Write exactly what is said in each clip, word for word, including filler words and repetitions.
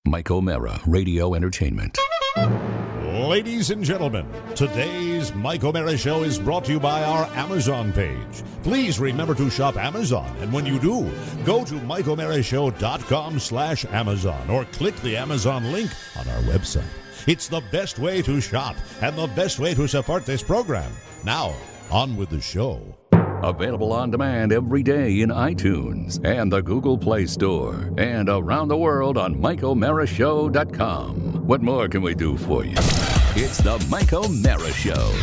Mike O'Mara, Radio Entertainment. Ladies and gentlemen, today's Mike O'Mara Show is brought to you by our Amazon page. Please remember to shop Amazon, and when you do, go to mike o'mara show dot com slash Amazon or click the Amazon link on our website. It's the best way to shop and the best way to support this program. Now, on with the show. Available on demand every day in iTunes and the Google Play Store and around the world on mike o'mara show dot com. What more can we do for you? It's the Mike O'Mara Show.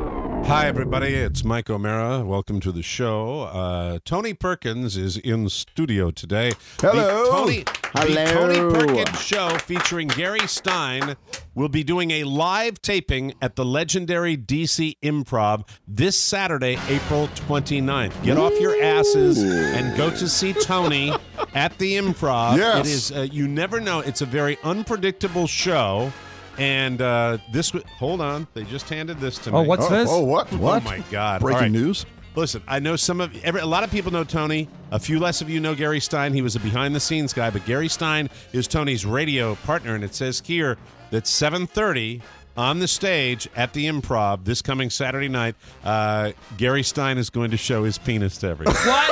Hi, everybody. It's Mike O'Mara. Welcome to the show. Uh, Tony Perkins is in studio today. Hello. The Tony, Hello. The Tony Perkins Show featuring Gary Stein will be doing a live taping at the legendary D C Improv this Saturday, April twenty-ninth. Get off your asses and go to see Tony at the Improv. Yes. It is, uh, you never know. It's a very unpredictable show. And uh, this, w- hold on, they just handed this to me. Oh, what's Oh, this? oh, what? What? Oh my God! Breaking All right. news? Listen, I know some of every, a lot of people know Tony. A few less of you know Gary Stein. He was a behind-the-scenes guy, but Gary Stein is Tony's radio partner, and it says here that seven thirty on the stage at the Improv this coming Saturday night, uh, Gary Stein is going to show his penis to everyone. What?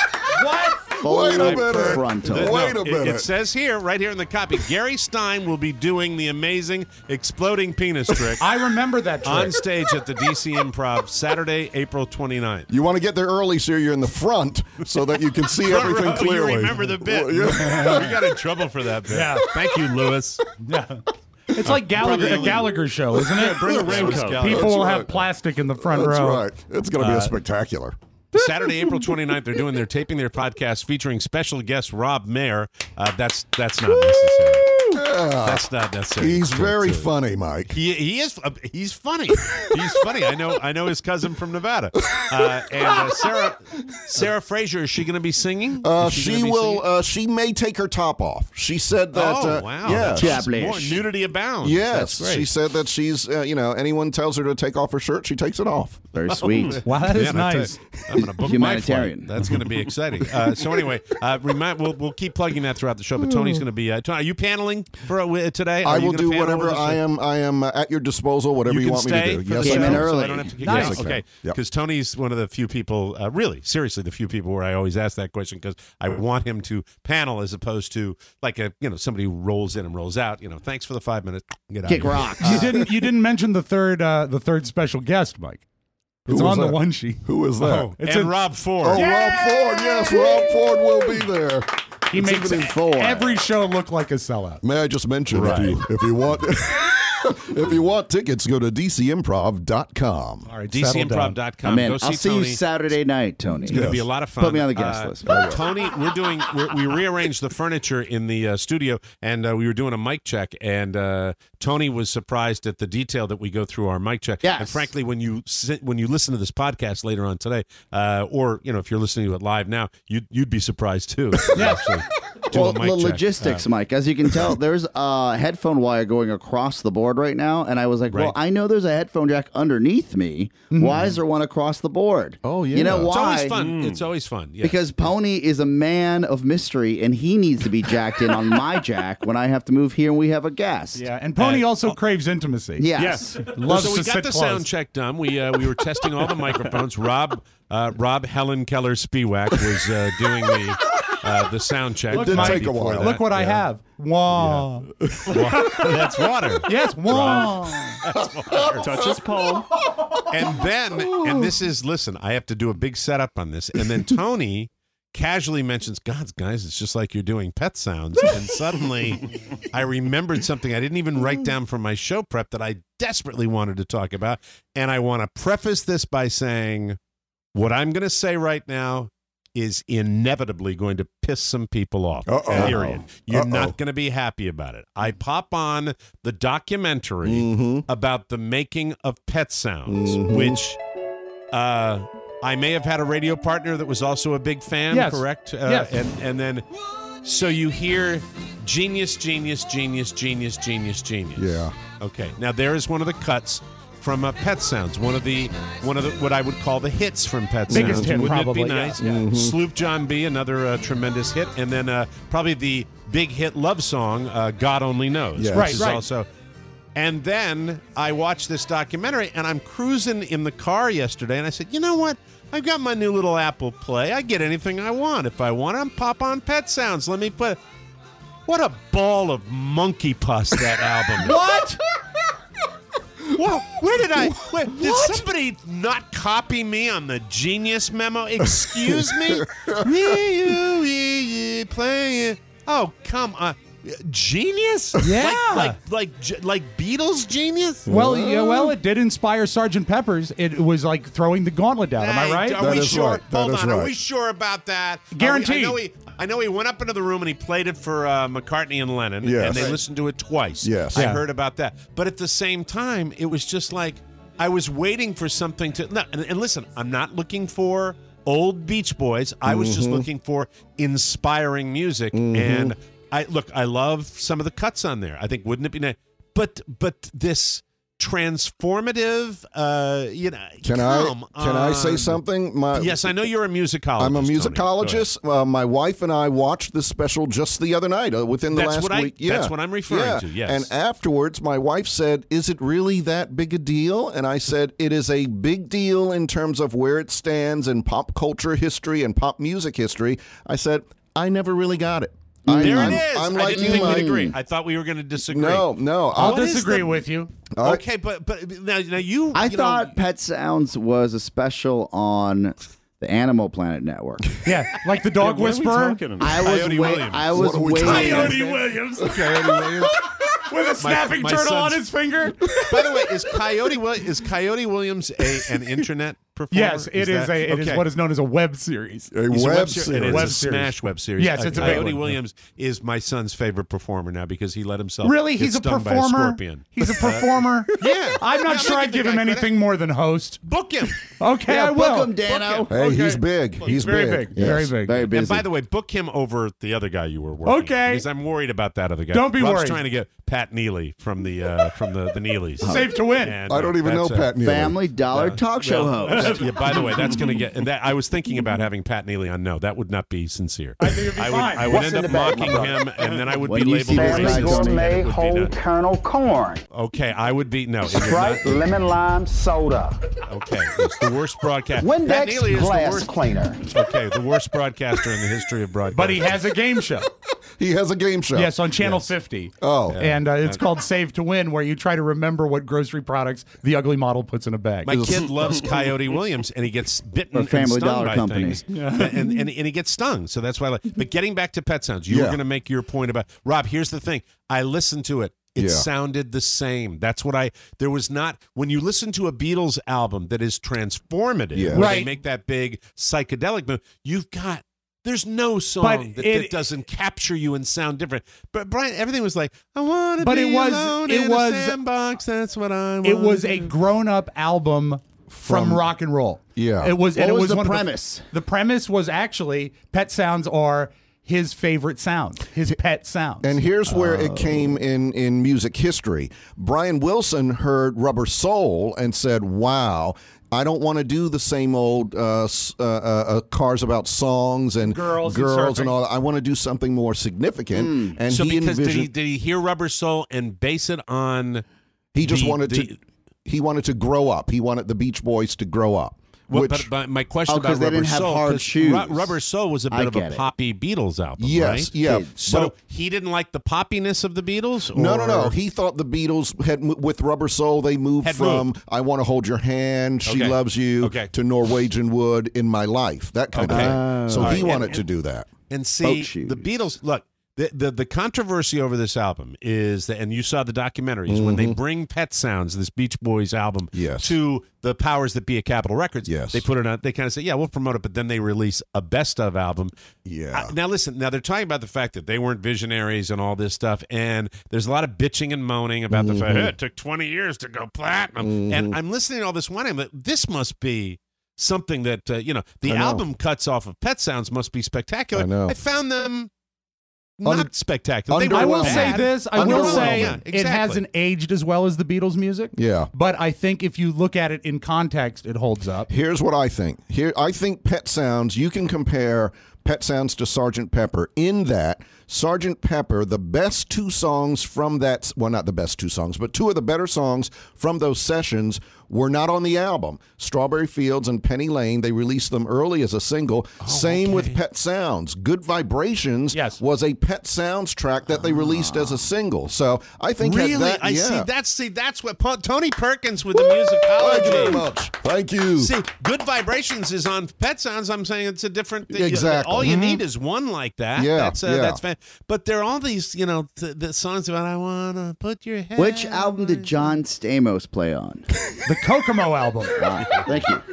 What? Wait a Full minute. frontal. The- Wait no, a it- minute. It, says here, right here in the copy, Gary Stein will be doing the amazing exploding penis trick I remember that trick. on stage at the D C Improv Saturday, April twenty-ninth. You want to get there early so you're in the front so that you can see Front everything row, clearly. You remember the bit. Well, yeah. We got in trouble for that bit. Yeah. Thank you, Lewis. Yeah. It's like Gallagher, a Bring- Gallagher show, isn't it? Bring a raincoat. People That's will right. have plastic in the front That's row. right. It's going to be a spectacular. Saturday, April twenty-ninth, they're doing, they're taping their podcast featuring special guest Rob Mayer. Uh, that's that's not necessary. Yeah. That's not necessary. He's to- very to- funny, Mike. He he is uh, he's funny. He's funny. I know I know his cousin from Nevada. Uh, and uh, Sarah Sarah Fraser, is she going to be singing? Uh, Is she gonna be will. singing? Uh, she may take her top off. She said that. Oh uh, wow! Yes. That's Chaplish. more nudity abounds. Yes. That's great. She said that she's. Uh, you know, anyone tells her to take off her shirt, she takes it off. Very sweet. Wow, that is Man, I tell nice. you, I'm going to book Humanitarian. my flight. That's going to be exciting. Uh, so anyway, uh, remind we'll we'll keep plugging that throughout the show. But Tony's going to be. Uh, Tony, are you paneling for uh, today? Are I you will gonna do panel whatever with us? I am. I am uh, at your disposal. Whatever You you, can want stay me to do. for Yes, the I Came show, in can. early. so I don't have to kick Nice. you out. Okay, Yep. because Tony's one of the few people, uh, really, seriously, the few people where I always ask that question because I want him to panel as opposed to like a you know somebody who rolls in and rolls out. You know, thanks for the five minutes. Get out Kick of here. rocks. You didn't. You didn't mention the third. Uh, the third special guest, Mike. It's Who was on the that? one sheet. Who is that? Oh, It's and a- Rob Ford. Oh, Rob Ford. Yes, Rob Ford will be there. He It's makes even in four. every show look like a sellout. May I just mention Right. if you if you want if you want tickets, go to d c improv dot com. All right, D C settle down. improv dot com. I'm in. Go see I'll see Tony. you Saturday night, Tony. It's going to Yes. be a lot of fun. Put me on the guest Uh, list. Tony, we're doing, we're, we rearranged the furniture in the uh, studio, and uh, we were doing a mic check, and uh, Tony was surprised at the detail that we go through our mic check. Yes. And frankly, when you sit, when you listen to this podcast later on today, uh, or you know, if you're listening to it live now, you'd you'd be surprised too. Yeah. Do Well, a the mic check. logistics, Uh, Mike. As you can tell, there's a headphone wire going across the board right now, and I was like, "Well, Right. I know there's a headphone jack underneath me. Why is there one across the board? Oh, You know yeah. it's why? always fun. It's always fun. Yes. Because Pony is a man of mystery, and he needs to be jacked in on my jack when I have to move here and we have a guest. Yeah, and Pony Uh, also craves intimacy. Yes. Loves so we to got sit the close. sound check done. We uh, we were testing all the microphones. Rob uh, Rob Helen Keller Spiewak was uh, doing the uh, the sound check. Look, Did Mike, take a before while. that. Look what I Yeah. have. Wow. That's water. Yes, wow. Touch his palm. And then, and this is, listen, I have to do a big setup on this. And then Tony casually mentions, God, guys, it's just like you're doing pet sounds. And suddenly I remembered something I didn't even write down from my show prep that I desperately wanted to talk about. And I want to preface this by saying what I'm going to say right now is inevitably going to piss some people off. Uh-oh. Period. You're Uh-oh. not going to be happy about it. I pop on the documentary Mm-hmm. about the making of Pet Sounds, Mhm. which uh, I may have had a radio partner that was also a big fan, Yes. correct? Uh, Yes. And, and then, so you hear genius, genius, genius, genius, genius, genius. Yeah. Okay. Now, there is one of the cuts from uh, Pet Sounds, one of the one of the what I would call the hits from Pet Biggest Sounds. hit, Wouldn't probably, it be yeah. nice? Yeah. Sloop John B, another uh, tremendous hit, and then uh, probably the big hit love song, uh, God Only Knows, Yes. which Right, is right. also. And then I watched this documentary, and I'm cruising in the car yesterday, and I said, you know what? I've got my new little Apple Play. I get anything I want. If I want, I'm pop on Pet Sounds. Let me put. What a ball of monkey pus that album is. What? Whoa, where did I? Where, did somebody not copy me on the Genius memo? Excuse me? We, you, we, you, play it. Oh, come on. Genius? Yeah. Like, like, like, J- like Beatles genius? Well, yeah, well, it did inspire Sergeant Pepper's. It was like throwing the gauntlet down. Am I Hey, right? Are That we is sure? right. That Hold is on. Are right. we sure about that? Are we- Guaranteed. I know he. I know he went up into the room and he played it for uh, McCartney and Lennon, Yes. and they Right. listened to it twice. Yes. I Yeah. heard about that. But at the same time, it was just like I was waiting for something to. No, and, and listen, I'm not looking for old Beach Boys. I was just looking for inspiring music. And I look, I love some of the cuts on there. I think wouldn't it be nice? But but this transformative, uh, you know, Can I come can I say on. something? My, Yes, I know you're a musicologist. I'm a Tony. musicologist. Uh, my wife and I watched this special just the other night, uh, within the That's last what I- week. Yeah, that's what I'm referring Yeah. to, yes. And afterwards, my wife said, "Is it really that big a deal?" And I said, "It is a big deal in terms of where it stands in pop culture history and pop music history." I said, "I never really got it." I, There I'm, it is. I'm I like didn't you, think Mike. we'd agree. I thought we were going to disagree. No, no. I'll What is disagree the- with you. I- Okay, but but now, now you. I you thought know, Pet Sounds was a special on the Animal Planet Network. Yeah, like the dog What are we whisperer. talking about? I was Coyote wait, Williams. I was What are we waiting. talking about? Coyote Williams Coyote Williams. with a snapping my turtle on son's- his finger. By the way, is Coyote Will- is Coyote Williams a an internet performer? Yes, it is, that- a. It is okay. what is known as a web series. A He's a web ser- series. and it's Web a series. smash web series. Yes, it's a big Coyote one. Williams is my son's favorite performer now because he let himself Really, get he's a stung by performer. scorpion. He's a performer. Yeah. I'm not Yeah, sure look I'd at the give guy him credit. anything more than host. Book him. Okay, Yeah, I book will. him, Dano. Hey, Okay. he's big. He's, very big. big. Yes. Very big. Very busy. And by the way, book him over the other guy you were working. Okay. Because I'm worried about that other guy. Don't be Rob's worried. trying to get Pat Neely from the uh, from the the Neelys. Safe to win. And, I uh, don't even know that's, uh, Pat Neely. Family Dollar talk show well, host. that- yeah, by the way, that's going to get. And that I was thinking about having Pat Neely on. No, that would not be sincere. I think it'd be I would, fine. I would What's end in up the bag, mocking my him, and then I would When be you labeled see this racist. guy, Family Tony. gourmet It would be whole not- kernel corn. Okay, I would be no. It would Sprite not, lemon lime soda. okay, it's the worst broadcast. Pat Windex Neely is the glass worst. cleaner. Okay, the worst broadcaster in the history of broadcasting. But he has a game show. He has a game show. Yes, on Channel fifty. Oh. And uh, it's called Save to Win, where you try to remember what grocery products the ugly model puts in a bag. My kid loves Coyote Williams, and he gets bitten Or and Family stung Dollar by Company. things, and, and and he gets stung. So that's why. I like. But getting back to Pet Sounds, you were Yeah. going to make your point about Rob. Here's the thing: I listened to it. It Yeah. sounded the same. That's what I. There was not when you listen to a Beatles album that is transformative, Yeah. where they Right. make that big psychedelic move. You've got. There's no song But that, it- that doesn't capture you and sound different. But Brian, everything was like, I want to But be it was- alone it in was- a sandbox. That's what I want. It was a grown-up album from, From- rock and roll. Yeah. It was. What and it was was the one of premise? The, premise was actually Pet Sounds are his favorite sounds, his pet sounds. And here's where Oh. it came in in music history. Brian Wilson heard Rubber Soul and said, "Wow, I don't want to do the same old uh, s- uh, uh, uh, cars about songs and Girls and girls and, surfing. all that. I want to do something more significant." And So he because did envisioned he did he hear Rubber Soul and base it on? he just the- wanted the- to he wanted to grow up. He wanted the Beach Boys to grow up. Well, which but, but my question Oh, about 'cause they Rubber didn't have Soul, hard 'cause shoes. Ru- Rubber Soul was a bit I of a get it. poppy Beatles album, yes, right? yeah. Kids. So but- he didn't like the poppiness of the Beatles. No, no, no. or- He thought the Beatles had with Rubber Soul. They moved Had from moved. "I Want to Hold Your Hand," "She Okay. Loves You" Okay. to "Norwegian Wood," "In My Life." That kind Okay. of thing. So All he right. wanted And- to do that. And see, Boat shoes. the Beatles. Look, the, the the controversy over this album is that, and you saw the documentaries when they bring Pet Sounds, this Beach Boys album, Yes. to the powers that be at Capitol Records. Yes. They put it on. They kind of say, "Yeah, we'll promote it," but then they release a best of album. Yeah. Uh, now listen. Now they're talking about the fact that they weren't visionaries and all this stuff, and there's a lot of bitching and moaning about the fact Mm-hmm. "Eh, it took twenty years to go platinum. And I'm listening to all this one. I'm like, this must be something that uh, you know. The I know. album cuts off of Pet Sounds must be spectacular. I know. I found them not Un- spectacular. They underwhelming. I weren't will say bad. this. I will Underwhelming. say Yeah, it exactly. hasn't aged as well as the Beatles music. Yeah. But I think if you look at it in context, it holds up. Here's what I think. Here, I think Pet Sounds. You can compare Pet Sounds to Sergeant Pepper in that Sergeant Pepper, the best two songs from that, well, not the best two songs, but two of the better songs from those sessions were not on the album. Strawberry Fields and Penny Lane, they released them early as a single. Same okay. with Pet Sounds. Good Vibrations Yes. was a Pet Sounds track that they released as a single. So I think had Really, that, I yeah. see. That's see. That's what Pa- Tony Perkins with the Thank you very musicology. much. Thank you. See, Good Vibrations is on Pet Sounds. I'm saying it's a different thing. Exactly. All you Mhm. need is one like that. Yeah, that's uh, yeah. that's fan. But there are all these, you know, th- the songs about I wanna put your head. Which album did John Stamos play on? The Kokomo album. Ah, thank you.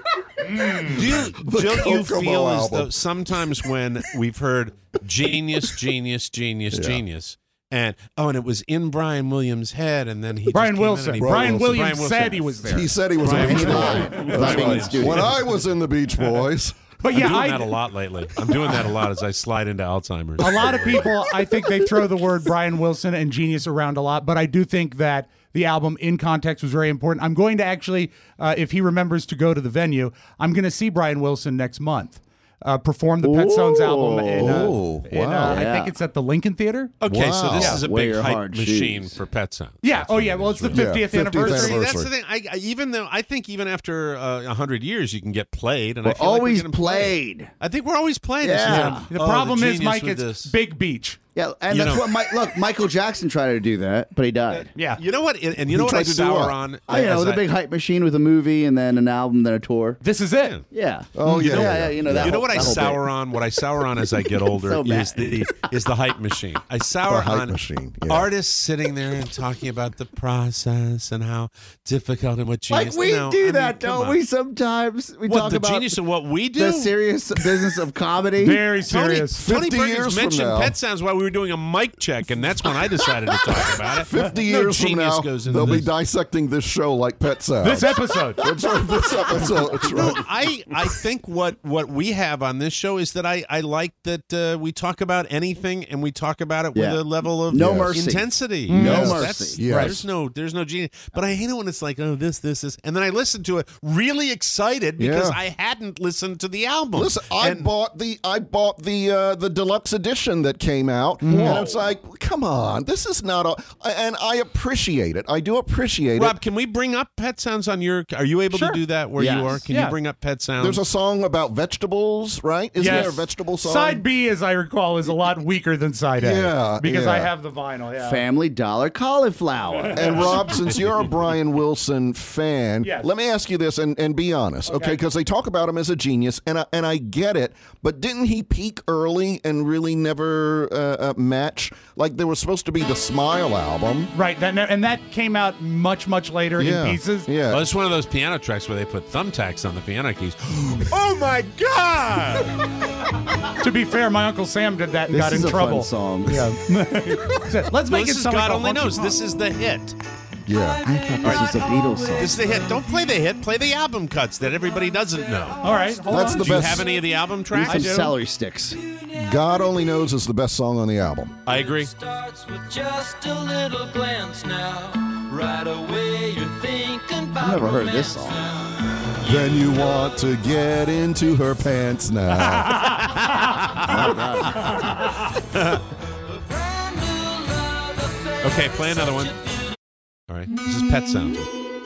Do you, don't you Kokomo feel as album. though sometimes when we've heard genius, genius, genius, genius, and oh, and it was in Brian Williams' head, and then he Brian just came in Wilson. and he- Brian, Wilson. Williams Brian Wilson. said he was there. He said he was Brian in the Beach Wilson. Boys. Without being in the studio. When I was in the Beach Boys. But I'm yeah, doing I, that a lot lately. I'm doing that a lot as I slide into Alzheimer's. a lot of people, I think they throw the word Brian Wilson and genius around a lot, but I do think that the album in context was very important. I'm going to actually, uh, if he remembers to go to the venue, I'm going to see Brian Wilson next month. Uh, perform the Pet Sounds album in, uh, Ooh, in, uh, wow. I Yeah. think it's at the Lincoln Theater. Okay, so this Wow. is a Wear big your hype hard machine shoes. for Pet Sounds. Yeah. That's Oh what yeah. it Well, is, it's the really. fiftieth Yeah, fiftieth anniversary. See, that's anniversary. the thing. I, I even though I think even after uh, a hundred years, you can get played, and We're I feel like always we're getting played. played. I think we're always playing. This Yeah. is The oh, problem is, genius Mike, with it's this. Big Beach. Yeah, and You that's know- what Mike. Look, Michael Jackson tried to do that, but he died. Yeah. You know what? And, and you He know what I tried to do sour what? on? I know as the I- big hype machine with a movie and then an album, then a tour. This is it. Yeah. Oh, yeah, yeah. yeah, yeah. You know that. You know whole- what I that whole sour bit. on? What I sour on as I get older So is mad. the is the hype machine. I sour The hype on machine, yeah. artists sitting there and talking about the process and how difficult and what Like genius. we No, I do mean, that, come don't on. we? Sometimes we What talk the about genius of what we do? the serious business of comedy. Very Tony, serious. Tony fifty Perkins years from mentioned now. Pet Sounds while we were doing a mic check, and that's when I decided to talk about it. fifty No years from genius now, goes into they'll be this. dissecting this show like Pet Sounds. This episode. That's right, this episode. That's No, right. I, I think what, what we have on this show is that I, I like that uh, we talk about anything and we talk about it Yeah. with a level of No Yes. mercy. intensity. No Yes, mercy. that's- Yes. There's no there's no genius. But I hate it when it's like, oh, this, this, this. And then I listen to it really excited because Yeah. I hadn't listened to the album. Listen, I And- bought the I bought the uh, the deluxe edition that came out, and it's like, come on, this is not a. And I appreciate it. I do appreciate Rob, it. can we bring up Pet Sounds on your? Are you able Sure. to do that where Yes. you are? Can Yeah. you bring up Pet Sounds? There's a song about vegetables, right? Isn't Yes. there a vegetable song? Side B, as I recall, is a lot weaker than side A. Yeah, Because yeah. I have the vinyl. Yeah. Family Dollar cauliflower. And Rob, since you're a Brian Wilson fan, Yes. let me ask you this and, and be honest, okay? Because they talk about him as a genius, and I, and I get it, but didn't he peak early and really never uh, uh, match? Like there was supposed to be the Smile album. Right. That, and that came out much, much later Yeah, in pieces. yeah. Well, it's one of those piano tracks where they put thumbtacks on the piano keys. Oh my God! To be fair, my Uncle Sam did that and This got is in a trouble. fun song. Yeah. Let's make this it is sound God like a only honky knows. tonk. This is the hit. Yeah. I thought this was a Beatles song. This is the hit. Don't play the hit. Play the album cuts that everybody doesn't know. All right. Hold That's on. the Do you best- have any of the album Need tracks? some celery sticks. God Only Knows is the best song on the album. I agree. Starts with just a little glance now. Right away you're thinking about I've never heard this romance song. now. Then you want to get into her pants now. Brand new love affair. Okay, play another one. All right. This is Pet Sounds.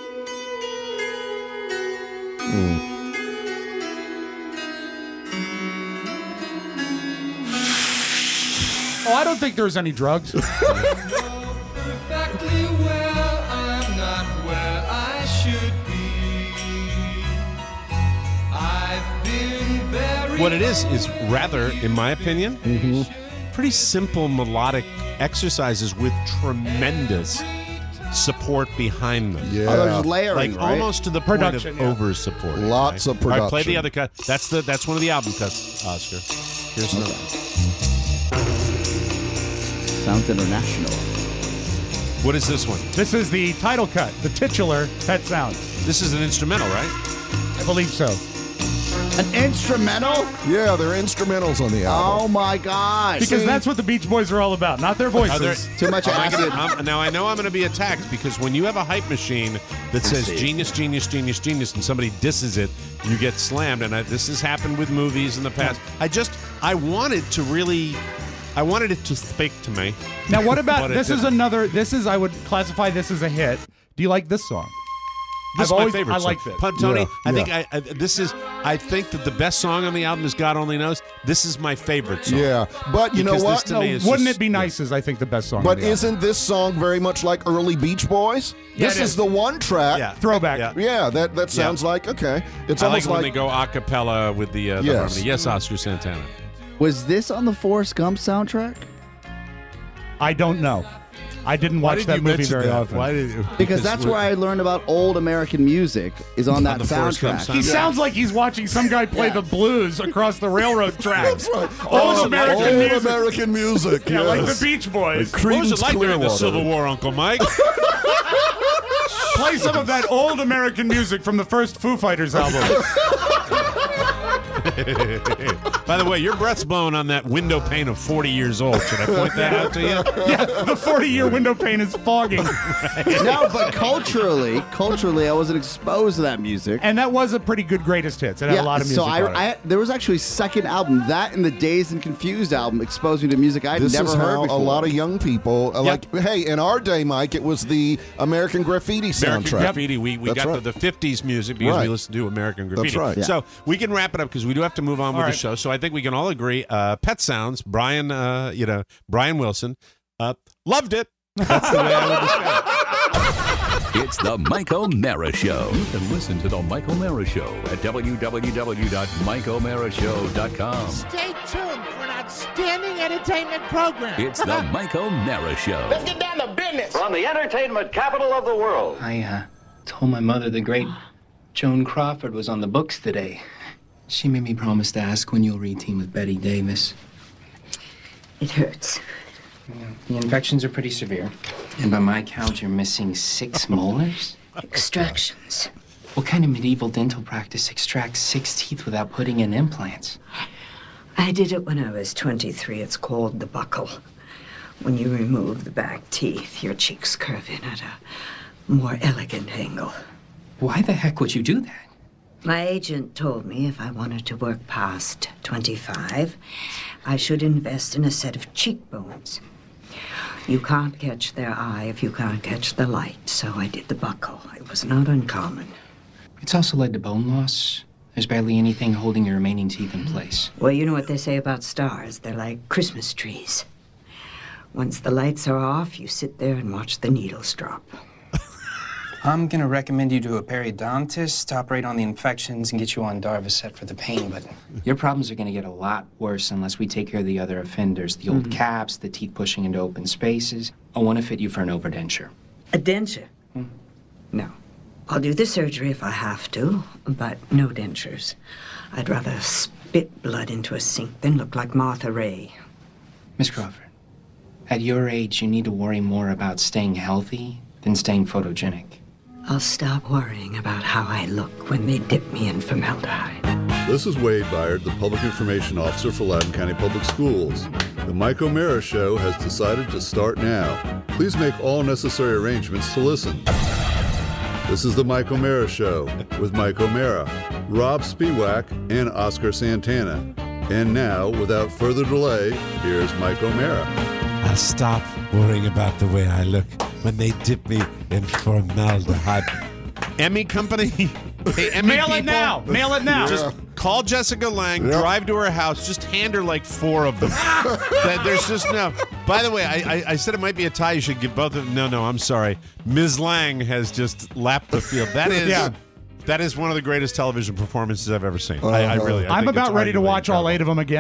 Oh, I don't think there was any drugs. Perfectly well, I'm not where I should be. I've been very What it is is rather, in my opinion, pretty simple melodic exercises with tremendous support behind them. Yeah. Oh, there's layering, Like right? almost to the point Production, of yeah. over support. Lots of All right, play production. the other cut. That's the that's one of the album cuts, Oscar. Here's another. Sounds international. What is this one? This is the title cut, the titular Pet Sounds. This is an instrumental, right? I believe so. An instrumental? Yeah, they're instrumentals on the album. Oh my gosh. Because that's what the Beach Boys are all about, not their voices. there- Too much Am I acid. gonna- I'm- now I know I'm going to be attacked because when you have a hype machine that says genius, genius, genius, genius, and somebody disses it, you get slammed. And I, this has happened with movies in the past. I just I wanted to really, I wanted it to speak to me. Now, what about But it this? Is didn't. another. This is I would classify this as a hit. Do you like this song? This I've is my always- favorite. I song. like this. But Tony, Yeah, I yeah. think I, I this is. I think that the best song on the album is "God Only Knows." This is my favorite song. Yeah, but you know Because this what? to No, me is wouldn't just- it be nice? Is I think the best song. But on the album. isn't this song very much like early Beach Boys? Yeah, this it is. is. the one track. Yeah. throwback? Yeah. Yeah, that that Yeah. sounds like okay. It's I like almost it when like they go a cappella with the, uh, the Yes. harmony. Yes, Oscar Santana. Was this on the Forrest Gump soundtrack? I don't know. I didn't watch that movie very often. Why did you? Because that's where I learned about old American music, is on that the Forrest Gump soundtrack. He sounds like he's watching some guy play Yeah. the blues across the railroad tracks. That's right. Old Oh, American old music. American music. Yeah, like yes. the Beach Boys. What was it Creedence like during the Clearwater. Civil War, Uncle Mike? Play some of that old American music from the first Foo Fighters album. By the way, your breath's blowing on that window pane of forty years old. Should I point that out to you? Yeah, the forty-year window pane is fogging. No, but culturally, culturally, I wasn't exposed to that music. And that was a pretty good greatest hits. It had a lot of music so on it. I, I, there was actually a second album, that and the Dazed and Confused album, exposed me to music I'd This never is heard how before. a lot of young people uh, like. Hey, in our day, Mike, it was the American Graffiti American soundtrack. Graffiti. We, we That's got right. the, the fifties music because Right. we listened to American Graffiti. That's right. Yeah. So we can wrap it up because we do have to move on with right. the show. So I think we can all agree. Uh, Pet Sounds, Brian, uh, you know, Brian Wilson, uh, loved it. That's the way I would describe it. It's the Mike O'Mara Show. You can listen to the Mike O'Mara Show at w w w dot mike o'mara show dot com. Stay tuned for an outstanding entertainment program. It's the Mike O'Mara Show. Let's get down to business. From the entertainment capital of the world. I uh, told my mother the great Joan Crawford was on the books today. She made me promise to ask when you'll re-team with Betty Davis. It hurts. Yeah, the infections are pretty severe. And by my count, you're missing six molars? Extractions. What kind of medieval dental practice extracts six teeth without putting in implants? I did it when I was twenty-three. It's called the buckle. When you remove the back teeth, your cheeks curve in at a more elegant angle. Why the heck would you do that? My agent told me if I wanted to work past twenty-five, I should invest in a set of cheekbones. You can't catch their eye if you can't catch the light, so I did the buckle. It was not uncommon. It's also led to bone loss. There's barely anything holding your remaining teeth in place. Well, you know what they say about stars. They're like Christmas trees. Once the lights are off, you sit there and watch the needles drop. I'm gonna recommend you to a periodontist to operate on the infections and get you on Darvocet for the pain, but your problems are gonna get a lot worse unless we take care of the other offenders. The old Mhm. caps, the teeth pushing into open spaces. I wanna fit you for an overdenture. A denture? Hmm. No. I'll do the surgery if I have to, but no dentures. I'd rather spit blood into a sink than look like Martha Ray. Miss Crawford, at your age, you need to worry more about staying healthy than staying photogenic. I'll stop worrying about how I look when they dip me in formaldehyde. This is Wade Byard, the Public Information Officer for Loudoun County Public Schools. The Mike O'Mara Show has decided to start now. Please make all necessary arrangements to listen. This is the Mike O'Mara Show with Mike O'Mara, Rob Spiewak, and Oscar Santana. And now, without further delay, here's Mike O'Mara. I'll stop worrying about the way I look when they dip me in formaldehyde. Emmy Company? Hey, Emmy Mail it people, now. Mail it now. Just call Jessica Lange, Yep. drive to her house, just hand her like four of them. That there's just no. By the way, I, I, I said it might be a tie. You should give both of them. No, no, I'm sorry. Miz Lang has just lapped the field. That is. Yeah. That is one of the greatest television performances I've ever seen. I, I really. I I'm think about it's ready to arguably watch all incredible. eight of them again.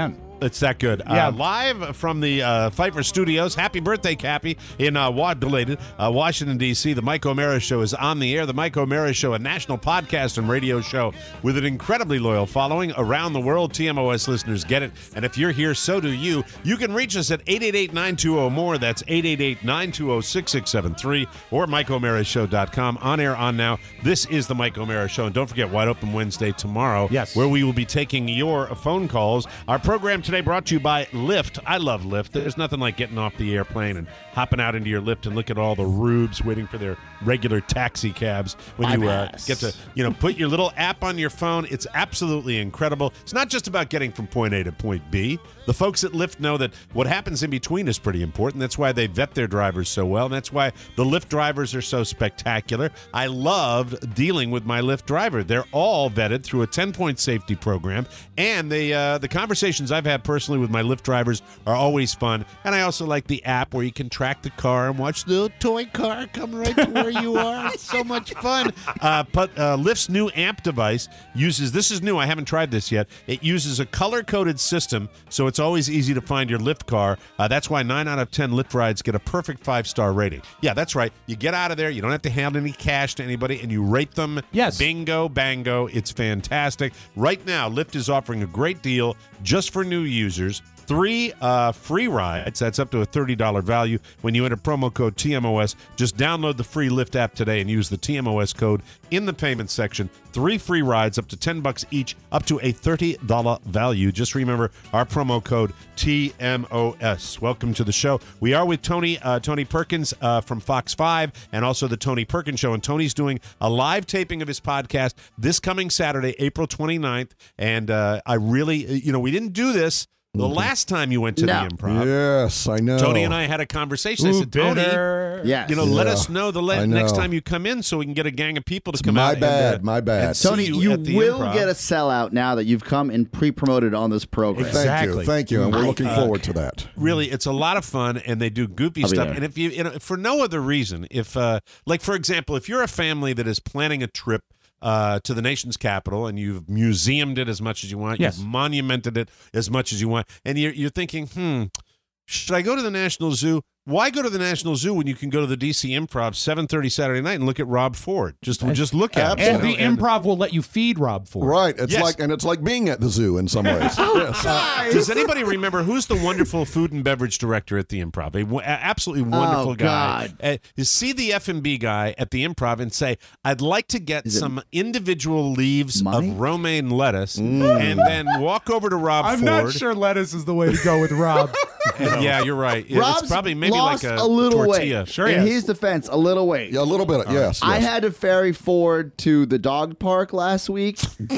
It's that good. Yeah. Uh, live from the uh, Pfeiffer Studios. Happy birthday, Cappy, in uh, Wa- belated, uh, Washington, D C. The Mike O'Mara Show is on the air. The Mike O'Mara Show, a national podcast and radio show with an incredibly loyal following around the world. T M O S listeners get it. And if you're here, so do you. You can reach us at eight eight eight, nine two zero, M O R E. That's eight eight eight, nine two zero, six six seven three or Mike O'Mara Show dot com. On air, on now. This is the Mike O'Mara Show. And don't forget, Wide Open Wednesday tomorrow, yes, where we will be taking your phone calls. Our program today brought to you by Lyft. I love Lyft. There's nothing like getting off the airplane and hopping out into your Lyft and look at all the rubes waiting for their regular taxi cabs when you uh, get to, you know, put your little app on your phone. It's absolutely incredible. It's not just about getting from point A to point B. The folks at Lyft know that what happens in between is pretty important. That's why they vet their drivers so well, and that's why the Lyft drivers are so spectacular. I loved dealing with my Lyft driver. They're all vetted through a ten-point safety program, and they, uh, the conversations I've had personally with my Lyft drivers are always fun. And I also like the app where you can track the car and watch the toy car come right to where you are. It's so much fun. Uh, but uh, Lyft's new amp device uses, this is new, I haven't tried this yet, it uses a color-coded system, so it's always easy to find your Lyft car. Uh, that's why nine out of ten Lyft rides get a perfect five-star rating. Yeah, that's right. You get out of there, you don't have to hand any cash to anybody, and you rate them. Yes. Bingo, bango. It's fantastic. Right now, Lyft is offering a great deal just for new users. Three uh, free rides. That's up to a thirty dollars value when you enter promo code T M O S. Just download the free Lyft app today and use the T M O S code in the payment section. Three free rides up to ten bucks each, up to a thirty dollars value. Just remember our promo code T M O S. Welcome to the show. We are with Tony uh, Tony Perkins uh, from Fox five and also the Tony Perkins Show. And Tony's doing a live taping of his podcast this coming Saturday, April twenty-ninth. And uh, I really, you know, we didn't do this the last time you went to No. the Improv. Yes, I know. Tony and I had a conversation. I Ooh, said, Tony, bitter. Yes. you know, let Yeah, us know the le- I know. next time you come in so we can get a gang of people to It's come my out. bad, and, uh, my bad. and see Tony, you, at the will Improv. get a sellout now that you've come and pre-promoted on this program. Thank Exactly. you, thank you, and we're My looking heck. forward to that. Really, it's a lot of fun, and they do goofy I'll be stuff. there. And if you, you know, for no other reason, if, uh, like, for example, if you're a family that is planning a trip uh, to the nation's capital and you've museumed it as much as you want, Yes. you've monumented it as much as you want, and you're, you're thinking, hmm, should I go to the National Zoo? Why go to the National Zoo when you can go to the D C Improv seven thirty Saturday night and look at Rob Ford? Just just look at him. And you the know, and- Improv will let you feed Rob Ford. Right, it's Yes. like, and it's like being at the zoo in some ways. Yes. Does anybody remember who's the wonderful food and beverage director at the Improv? A, w- a- absolutely wonderful Oh, guy. God. Uh, you see the F and B guy at the Improv and say, "I'd like to get Is it some individual leaves money? of romaine lettuce," and then walk over to Rob I'm Ford. not sure lettuce is the way to go with Rob. And, yeah, you're right. It- Rob's it's probably maybe lost like a, a little tortilla. weight. Sure In he his is. defense, a little weight. Yeah, a little bit. Yes, I yes. had to ferry Ford to the dog park last week,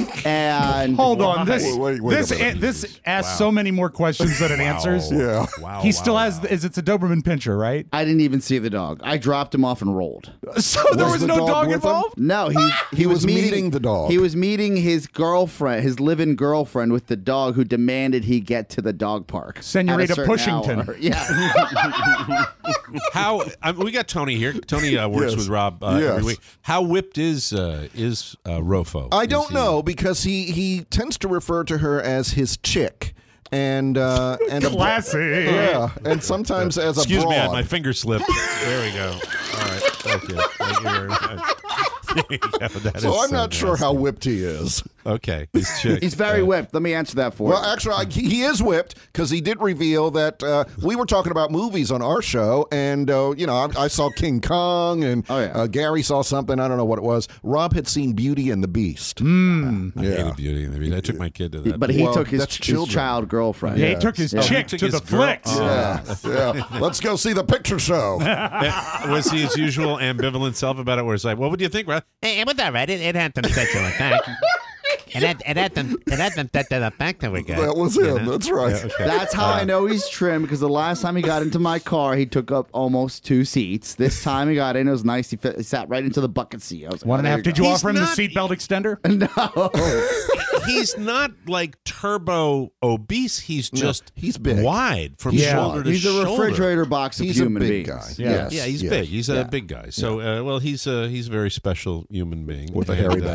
and Hold on, this Wait, wait, wait a this minute. an- this asks so many more questions than it answers. Yeah. Wow. He still wow, has. wow. Is it's a Doberman Pinscher, right? I didn't even see the dog. I dropped him off and rolled. So there Was was the no dog dog with him? involved. No, he he, He was meeting the dog. He was meeting his girlfriend, his live-in girlfriend, with the dog, who demanded he get to the dog park. at a Senorita certain Pushington. hour. Yeah. How I mean, we got Tony here. Tony uh, works Yes. with Rob uh, Yes. every week. How whipped is uh, is uh, Rofo? I Is don't he- know because he, he tends to refer to her as his chick. And uh, and a- Classy. yeah, and sometimes as a Excuse broad. me, I, my finger slipped. There we go. All right, thank you. Thank you very much. There you go. That so is I'm not sure nasty. how whipped he is. Okay, he's chick. He's very Uh, whipped. Let me answer that for Well, you. actually, I, he is whipped because he did reveal that uh, we were talking about movies on our show, and uh, you know, I, I saw King Kong, and Oh, yeah. uh, Gary saw something. I don't know what it was. Rob had seen Beauty and the Beast. I Yeah. hated Beauty and the Beast. I took my kid to that. But he Well, took his, that's his children. child girlfriend. Yeah, he took his Yeah. chick He took to his the girl- flicks. Oh. Yeah, yeah. Let's go see the picture show. Uh, was he his usual ambivalent self about it? Where it's like, what would you think, Rob? Hey, it was all right. It, it had some sexual effect. It had, it had some, it had some sexual effect that we got. That was him. That's right. That's how I know he's trim, because the last time he got into my car, he took up almost two seats. This time he got in, it was nice. He, fit, he sat right into the bucket seat. I was like, One and a oh, half. there Did you He's offer him the not- seatbelt extender? No. He's not like turbo obese. He's just he's big. wide from Yeah. shoulder to He's a shoulder. refrigerator box of He's a human big beings. guy. Yeah. Yes. Yeah, he's Yeah. big. He's a Yeah. big guy. So, uh, well, he's a he's a very special human being With a And, hairy uh, back.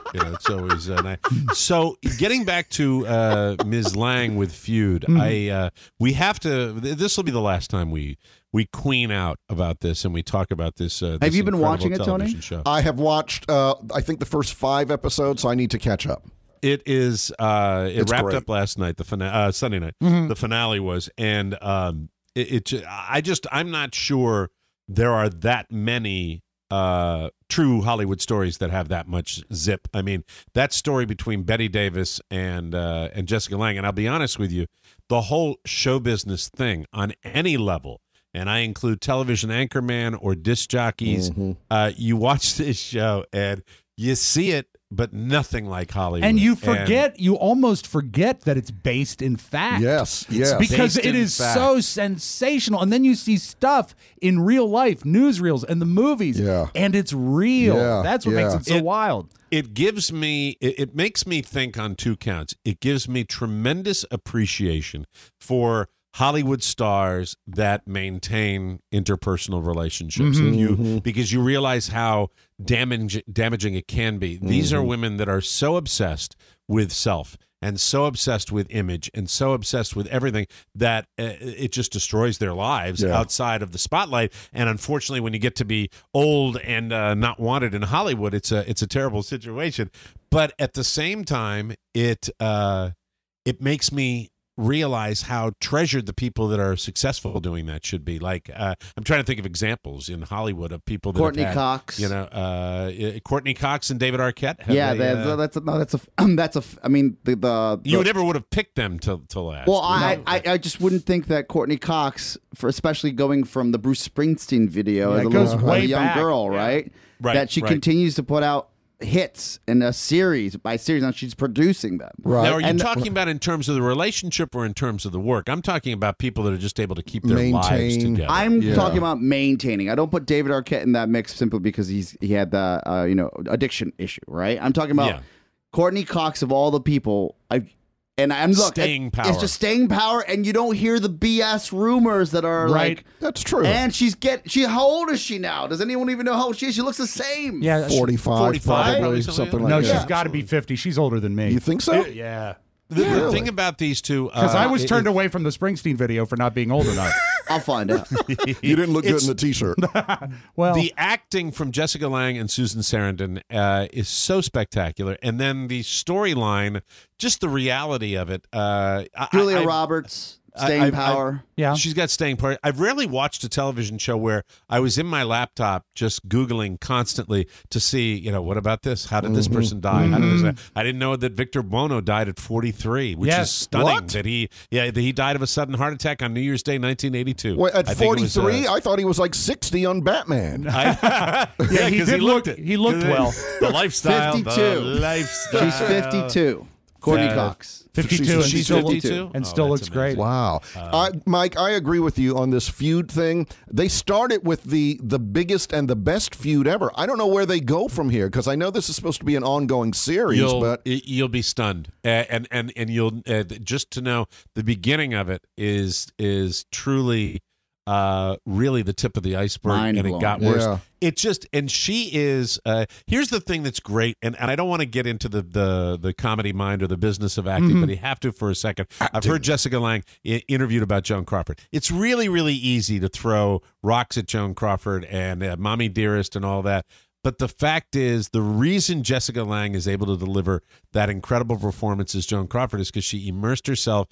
You know, it's always uh, nice. So, getting back to uh, Miz Lang with Feud, Mm-hmm. I uh, we have to. This will be the last time we we queen out about this and we talk about this. Uh, Have this you been incredible watching it, Tony? television Show. I have watched, uh, I think, the first five episodes, so I need to catch up. It is. Uh, it It's wrapped great. up last night. The fina- uh, Sunday night. Mhm. The finale was, and um, it, it. ju- I just. I'm not sure there are that many uh, true Hollywood stories that have that much zip. I mean, that story between Betty Davis and uh, and Jessica Lange, and I'll be honest with you, the whole show business thing on any level. And I include television anchorman or disc jockeys. Mhm. Uh, you watch this show and you see it, but nothing like Hollywood. And you forget, you almost forget that it's based in fact. Yes, yes. Because Based it in is fact. so sensational. And then you see stuff in real life, newsreels and the movies, Yeah. and it's real. Yeah, That's what yeah. makes it so It- wild. It gives me, it, it makes me think on two counts. It gives me tremendous appreciation for Hollywood stars that maintain interpersonal relationships. Mm-hmm. And you, because you realize how damage, damaging it can be. These Mm-hmm. are women that are so obsessed with self and so obsessed with image and so obsessed with everything that uh, it just destroys their lives Yeah. outside of the spotlight. And unfortunately, when you get to be old and uh, not wanted in Hollywood, it's a it's a terrible situation. But at the same time, it uh, it makes me realize how treasured the people that are successful doing that should be. Like, uh, I'm trying to think of examples in Hollywood of people that Courtney have had, Cox. you know, uh, Courtney Cox and David Arquette. Have Yeah, they, that's, uh, that's a, no, that's a that's a. I mean, the the, you the never would have picked them to to last. Well, I, I I just wouldn't think that Courtney Cox, for especially going from the Bruce Springsteen video Yeah, as a it goes little way a young back. girl, Yeah. right? Right, That she right. continues to put out hits in a series by series. Now she's producing them. Right. Now, are you And- talking about in terms of the relationship or in terms of the work? I'm talking about people that are just able to keep their lives Maintain. together. I'm Yeah. talking about maintaining. I don't put David Arquette in that mix simply because he's he had the uh, you know addiction issue, right? I'm talking about Yeah. Courtney Cox of all the people. I and I'm look, Staying it- power. It's just staying power, and you don't hear the B S rumors that are Right. like. That's true. And she's get she. How old is she now? Does anyone even know how old she is? She looks the same. Yeah, she- forty-five, forty-five, probably, probably something something like no, that. she's got to be fifty. She's older than me. You think so? Yeah. The, the Really? thing about these two, Because uh, I was it- turned it- away from the Springsteen video for not being old enough. I'll find out. You didn't look good It's- in the T-shirt. Well, The acting from Jessica Lange and Susan Sarandon uh, is so spectacular, and then the storyline, just the reality of it. Uh, I- Julia I- Roberts, I- staying I- I- power. yeah. She's got staying power. I've rarely watched a television show where I was in my laptop just Googling constantly to see, you know, what about this? How did this Mm-hmm. person die? How did this, I didn't know that Victor Bono died at forty-three, which Yes. is stunning. What? That he, yeah, that he died of a sudden heart attack on New Year's Day, nineteen eighty-two. Wait, at I think it was, uh, forty-three, I thought he was like sixty on Batman. I, Yeah, he 'cause did looked look- it. he looked 'Cause well. The lifestyle, fifty-two. the lifestyle. She's fifty-two. Courtney Uh, Cox. fifty-two, She's- and she's still, fifty-two? and Oh, still that's looks great. Wow, I, Mike, I agree with you on this feud thing. They started with the the biggest and the best feud ever. I don't know where they go from here because I know this is supposed to be an ongoing series, You'll, but y- you'll be stunned, uh, and and and you'll uh, just to know the beginning of it is is truly uh, really the tip of the iceberg, Mind and it blowing. got worse. Yeah. It just and she is. Uh, here's the thing that's great, and, and I don't want to get into the, the the comedy mind or the business of acting, but you have to for a second. I've heard Jessica Lange I- interviewed about Joan Crawford. It's really really easy to throw rocks at Joan Crawford and uh, Mommy Dearest and all that. But the fact is, the reason Jessica Lange is able to deliver that incredible performance as Joan Crawford is because she immersed herself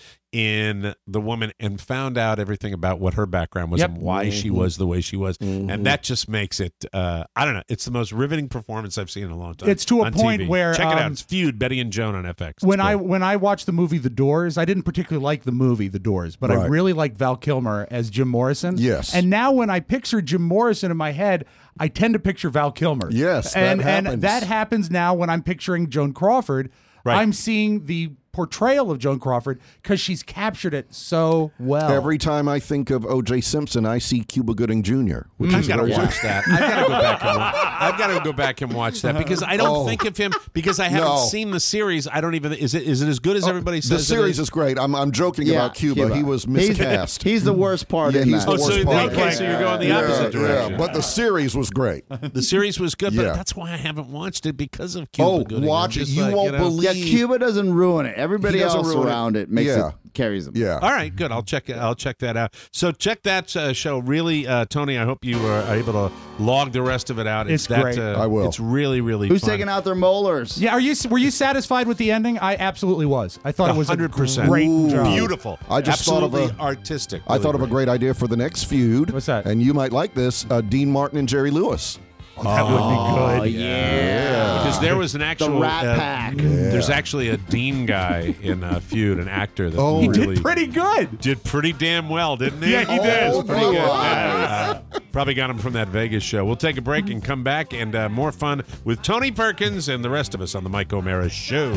in the woman and found out everything about what her background was Yep. and why she was the way she was. And that just makes it, uh, I don't know, it's the most riveting performance I've seen in a long time. It's to a on point T V. where, Check it out. um, It's Feud, Betty and Joan on F X. It's when I great. when I watched the movie The Doors, I didn't particularly like the movie The Doors, but I Right. really liked Val Kilmer as Jim Morrison. Yes. And now when I picture Jim Morrison in my head, I tend to picture Val Kilmer. Yes, that and happens. and that happens now when I'm picturing Joan Crawford. Right. I'm seeing the portrayal of Joan Crawford because she's captured it so well. Every time I think of O J Simpson, I see Cuba Gooding Junior, which I've is got to very watch that. I've got to go back and watch. I've got to go back and watch that because I don't Oh. think of him because I haven't No. seen the series. I don't even. Is it is it as good as everybody says? The it series is? is great. I'm I'm joking Yeah, about Cuba. Cuba. He was He's- miscast. He's the worst part Yeah, in he's that. the Oh, so worst part. okay, so you're going the opposite Yeah, direction. yeah, but the series was great. The series was good, but Yeah. that's why I haven't watched it because of Cuba Oh, Gooding. I'm watch it. just You like, won't know. believe. Yeah, Cuba doesn't ruin it. Everybody He doesn't else ruin it. around it, makes Yeah. it carries them. Yeah. All right, good. I'll check. I'll check that out. So check that uh, show. Really, uh, Tony. I hope you are able to log the rest of it out. It's that, great. Uh, I will. It's really, really. Who's fun. taking out their molars? Yeah, are you were you satisfied with the ending? I absolutely was. I thought it was a one hundred percent. great Ooh. job. Beautiful. I just thought of Absolutely a- artistic. I thought of a great idea for the next feud. What's that? And you might like this: uh, Dean Martin and Jerry Lewis. That would Oh, be good. yeah. Because there was an actual Rat uh, Pack. There's actually a Dean guy in uh, Feud, an actor that Oh, He really did pretty good. did pretty damn well, didn't he? Yeah, he did. was pretty Oh, good. wow. Yeah, uh, probably got him from that Vegas show. We'll take a break and come back and uh, more fun with Tony Perkins and the rest of us on the Mike O'Mara Show.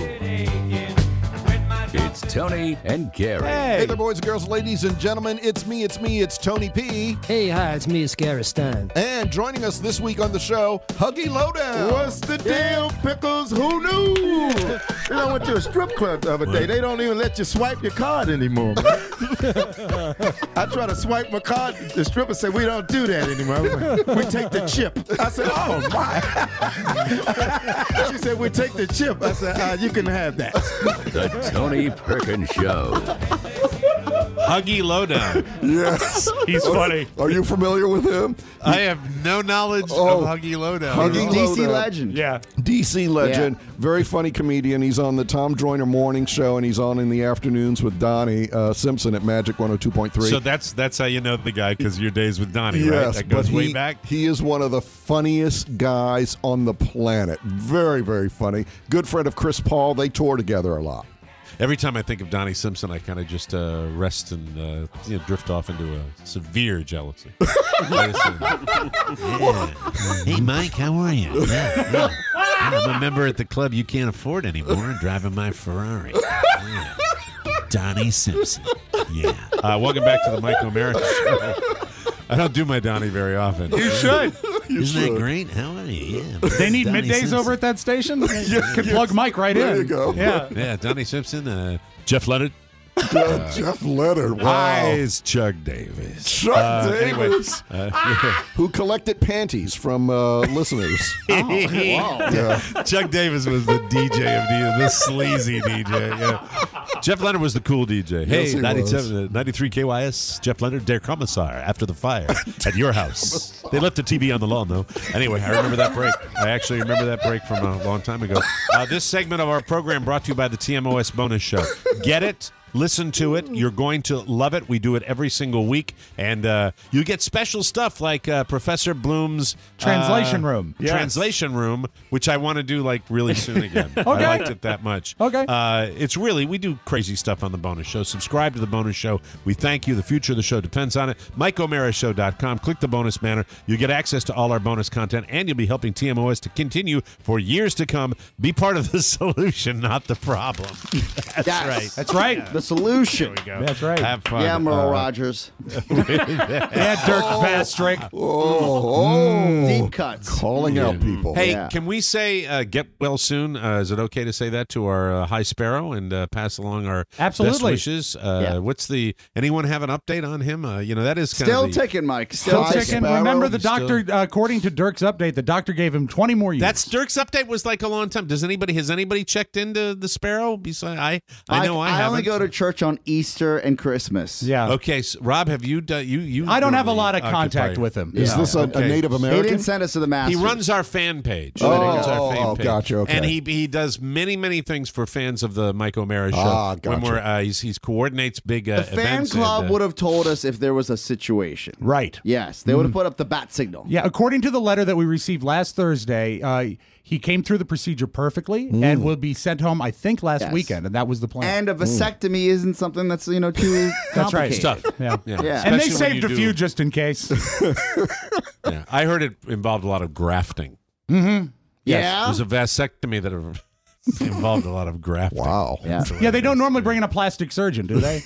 It's Tony and Gary. Hey there, boys and girls, ladies and gentlemen. It's me, it's me, it's Tony P. Hey, hi, it's me, Scary Stein. And joining us this week on the show, Huggy Lowdown. What's the deal, Pickles? Who knew? You know, I went to a strip club the other day. They don't even let you swipe your card anymore. I try to swipe my card. The stripper said, we don't do that anymore. We take the chip. I said, oh, my. She said, we take the chip. I said, uh, you can have that. The Tony Perkins Show. Huggy Lowdown. Yes. He's funny. Are you familiar with him? I have no knowledge Oh, of Huggy Lowdown. Huggy D C Lowdown. legend. Yeah. D C legend, very funny comedian. He's on the Tom Joyner Morning Show, and he's on in the afternoons with Donnie uh, Simpson at Magic one oh two point three. So that's that's how you know the guy, because your days with Donnie, Yes, right? That goes but way he, back. he is one of the funniest guys on the planet. Very, very funny. Good friend of Chris Paul. They tour together a lot. Every time I think of Donnie Simpson, I kind of just uh, rest and uh, you know, drift off into a severe jealousy. I just, uh, yeah. Hey, Mike, how are you? Yeah, yeah. I'm a member at the club you can't afford anymore, driving my Ferrari. Yeah. Donnie Simpson. Yeah. Uh, welcome back to the Mike O'Mara Show. I don't do my Donnie very often. You should. Isn't that great? How are you? Yeah. They need Donnie middays Simpson. over at that station. You can plug Mike right There in. you go. Yeah. Yeah, Donnie Simpson, uh, Jeff Leonard. Uh, Jeff Leonard. Wow. Eyes, Chuck Davis. Chuck Uh, anyway, Davis. uh, yeah. Who collected panties from uh, listeners. Oh, wow. Yeah. Chuck Davis was the D J of the, the sleazy D J. Yeah. Jeff Leonard was the cool D J. Hey, Yes, he ninety-seven, uh, ninety-three K Y S, Jeff Leonard, Der Kommissar, after the fire at your house. They left the T V on the lawn, though. Anyway, I remember that break. I actually remember that break from a long time ago. Uh, this segment of our program brought to you by the T M O S Bonus Show. Get it? Listen to it. You're going to love it. We do it every single week. And uh, you get special stuff like uh, Professor Bloom's Translation uh, room. Yes. Translation room, which I want to do like really soon again. Okay. I liked it that much. Okay. Uh, it's really, we do crazy stuff on the bonus show. Subscribe to the bonus show. We thank you. The future of the show depends on it. Mike O'Mara Show dot com. Click the bonus banner. You get access to all our bonus content, and you'll be helping T M O S to continue for years to come. Be part of the solution, not the problem. That's Yes. right. That's right. The solution. There we go. That's right. Have fun. Yeah, Merle Uh, Rogers. Yeah, Dirk Vastrick. Oh, oh. Deep cuts. Calling out people. Hey, Yeah. can we say uh, get well soon? Uh, is it okay to say that to our uh, High Sparrow and uh, pass along our Absolutely. best wishes? Uh, Yeah. What's the? Anyone have an update on him? Uh, you know, that is kind Still of the, ticking, Mike. Still Still ticking. ticking. Remember, the Still- doctor, uh, according to Dirk's update, the doctor gave him twenty more years. That's Dirk's update was like a long time. Does anybody has anybody checked into the Sparrow? Besides, I I know I, I haven't. only go to church on Easter and Christmas. Yeah. Okay, so Rob, have you done you you? I don't have a normally lot of contact occupy- with him. Is Yeah. this a, Okay. a Native He American? didn't send us to the Masters. He runs our fan page. Oh, He runs our oh, fan oh, page. gotcha, okay. And he he does many many things for fans of the Mike O'Mara show. Ah, When gotcha. we're uh, he's he's coordinates big uh, The fan events club and, uh, would have told us if there was a situation. Right. Yes, they would have put up the bat signal. Yeah, according to the letter that we received last Thursday, uh, he came through the procedure perfectly and will be sent home, I think, last Yes. weekend, and that was the plan. And a vasectomy isn't something that's you know too That's right. complicated. It's tough. yeah. Yeah. Yeah. And they Especially when saved you a do- few just in case. Yeah. I heard it involved a lot of grafting. Yeah. There's a vasectomy that involved a lot of grafting. Wow. Yeah. Yeah, they don't normally bring in a plastic surgeon, do they?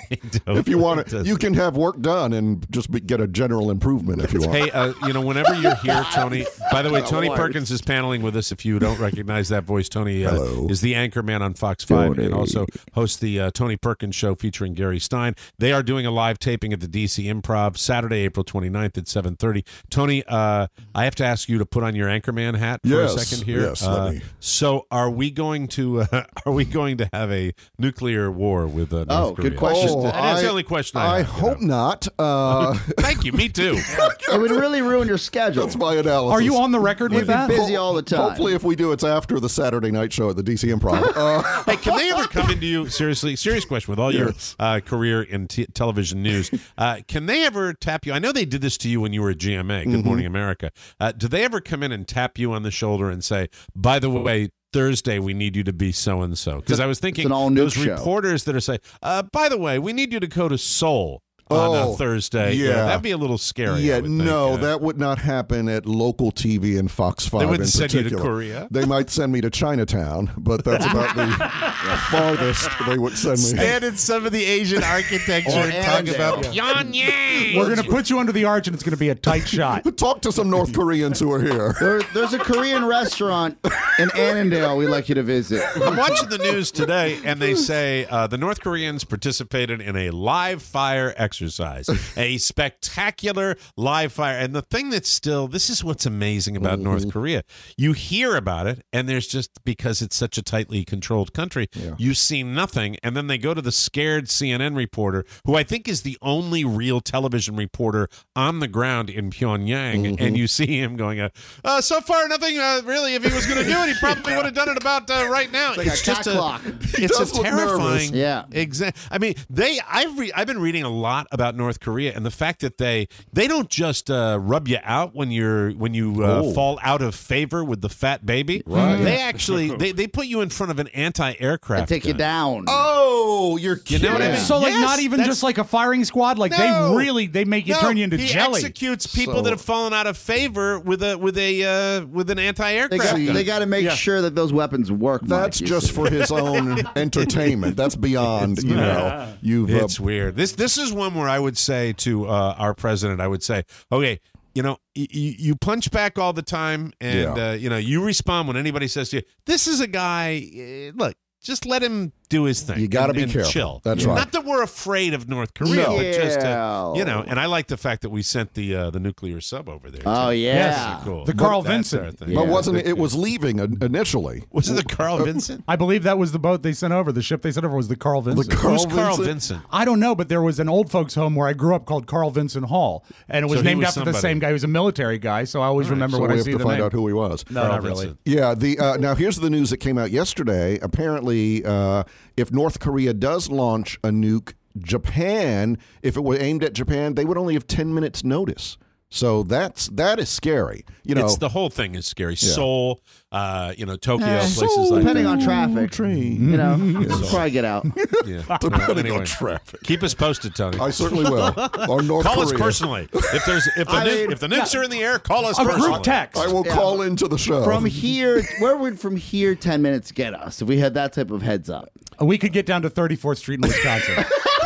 If you want it, you can have work done and just be, get a general improvement if you want. Hey, uh, you know, whenever you're here, Tony. By the way, Tony Lord. Perkins is paneling with us. If you don't recognize that voice, Tony uh, Hello. is the anchor man on Fox Five Tony. and also hosts the uh, Tony Perkins Show featuring Gary Stein. They are doing a live taping at the D C Improv Saturday, April twenty-ninth at seven thirty. Tony, uh, I have to ask you to put on your anchorman hat for Yes, a second here. yes, let Uh, me. so, are we going to uh, are we going to have a nuclear war with uh, North Oh, Korea? good question. Oh, That's I- the only question I, I have, you hope know. not. Uh, Thank you. Me too. It would really ruin your schedule. that's my analysis. Are you on the record You'd with be that? busy all the time. Hopefully, if we do, it's after the Saturday night show at the D C Improv. Uh, Hey, can they ever come into you, seriously, serious question, with all Yes. your uh, career in t- television news, uh, can they ever tap you? I know they did this to you when you were at G M A, Good Mm-hmm. Morning America. Uh, do they ever come in and tap you on the shoulder and say, by the way, Thursday we need you to be so-and-so? Because I was thinking an all-new those show. reporters that are saying, uh, by the way, we need you to go to Seoul on Oh, a Thursday. yeah. That'd be a little scary. I yeah, would think. no, Uh, that would not happen at local T V and Fox Five. They wouldn't in send you to particular. Korea? They might send me to Chinatown, but that's about the farthest they would send me. stand in some of the Asian architecture Or and talk Annandale. about Pyongyang. We're going to put you under the arch, and it's going to be a tight shot. Talk to some North Koreans who are here. There, there's a Korean restaurant in Annandale we'd like you to visit. I'm watching the news today, and they say uh, the North Koreans participated in a live fire exercise, a spectacular live fire. And the thing that's still, this is what's amazing about Mm-hmm. North Korea. You hear about it, and there's just, because it's such a tightly controlled country, Yeah. you see nothing. And then they go to the scared C N N reporter, who I think is the only real television reporter on the ground in Pyongyang. Mm-hmm. And you see him going, uh, uh, so far, nothing uh, really. If he was going to do it, he probably would have done it about uh, right now. It's like a just cat clock. It's does a look terrifying. nervous. Yeah. Exactly. I mean, they. I've re, I've been reading a lot about North Korea and the fact that they they don't just uh, rub you out when you're when you uh, Oh. fall out of favor with the fat baby. Right. They actually they, they put you in front of an anti-aircraft. They take you gun. down. Oh, you're You kidding. know what I mean? So, like, Yes, not even that's- just like a firing squad. Like No. they really they make you No, turn you into he jelly. executes people So- that have fallen out of favor with a with a uh, with an They anti-aircraft got, gun. they got to make Yeah. sure that those weapons work. That's Mike, you just see. for his own entertainment. That's beyond, you know. You've uh, It's weird. This this is one where I would say to uh, our president, I would say, okay, you know, y- y- you punch back all the time, and Yeah. uh, you know, you respond when anybody says to you, "This is a guy." Uh, look, just let him do his thing. You gotta and- be and careful. Chill. That's right. Not that we're afraid of North Korea, No. but just uh, Yeah. you know. And I like the fact that we sent the uh, the nuclear sub over there. Oh too. yeah. That's cool. The Carl That Vincent. sort of thing. but Yeah. wasn't it? It was leaving in- initially. Was it the Carl Vincent? I believe that was the boat they sent over. The ship they sent over was the Carl The Vincent. Carl Who's Carl Vincent? Vincent? I don't know, but there was an old folks' home where I grew up called Carl Vincent Hall, and it was So he named was after somebody. the same guy. He was a military guy, so I always remember So when we I have see to the find name. out who he was. No, Carl not really. Vincent. Yeah. The uh, now here's the news that came out yesterday. Apparently, uh, if North Korea does launch a nuke, Japan, if it were aimed at Japan, they would only have ten minutes notice. So that's that is scary. You know, It's the whole thing is scary. Seoul, uh, you know, Tokyo, Eh, places so like depending that. on traffic, train. you know, probably get out. Yeah. Depending Anyway, on traffic. Keep us posted, Tony. I certainly will. On North Call us Korea. personally. If there's if the I nu- mean, if the nukes are in the air, call us A personally. group text. I will Yeah. call into the show. From here, where would from here ten minutes get us if we had that type of heads up? We could get down to thirty-fourth Street in Wisconsin.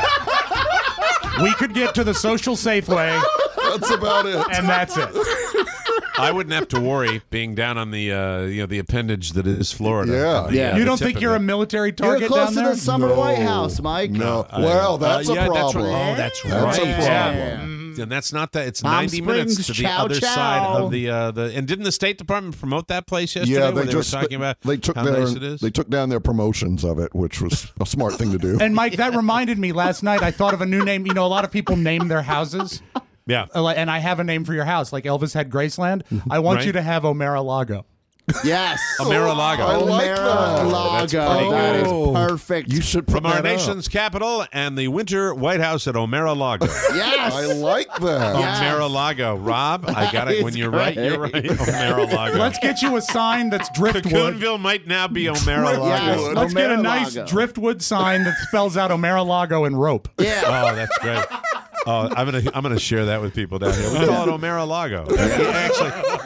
We could get to the Social Safeway, That's about it. and that's it. I wouldn't have to worry being down on the uh, you know the appendage that is Florida. Yeah. On the, Yeah. uh, You the don't tip think of you're it. a military You're target close down to there? the summer No. White House, Mike. No. I- Well, uh, that's yeah, a problem. That's right. Oh, that's right. That's a Yeah. problem. And that's not that. It's Palm ninety minutes to Springs, the chow other chow. side of the uh, the. And didn't the State Department promote that place yesterday? Yeah, where they they just were talking about they took how their nice it is. they took down their promotions of it, which was a smart thing to do. And Mike, that reminded me last night. I thought of a new name. You know, a lot of people name their houses. Yeah. Uh, like- And I have a name for your house. Like Elvis had Graceland. I want Right. you to have O'Mara-Lago. Yes. Mar-a-Lago. I like that. Mar-a-Lago. That is Oh. perfect. You should put From our that up. nation's capital and the winter White House at O'Mara-Lago. Yes. I like that. Yes. O'Mara-Lago. Rob, I got it. That When is you're right, you're great. right. O'Mara-Lago. Let's get you a sign that's driftwood. Cocoonville might now be O'Mara-Lago. Yes. Let's get a nice O'Mara-Lago. driftwood sign that spells out O'Mara-Lago in rope. Yeah. Oh, that's great. Oh, I'm gonna I'm gonna share that with people down here. We call it O'Mara-Lago. Yeah, actually,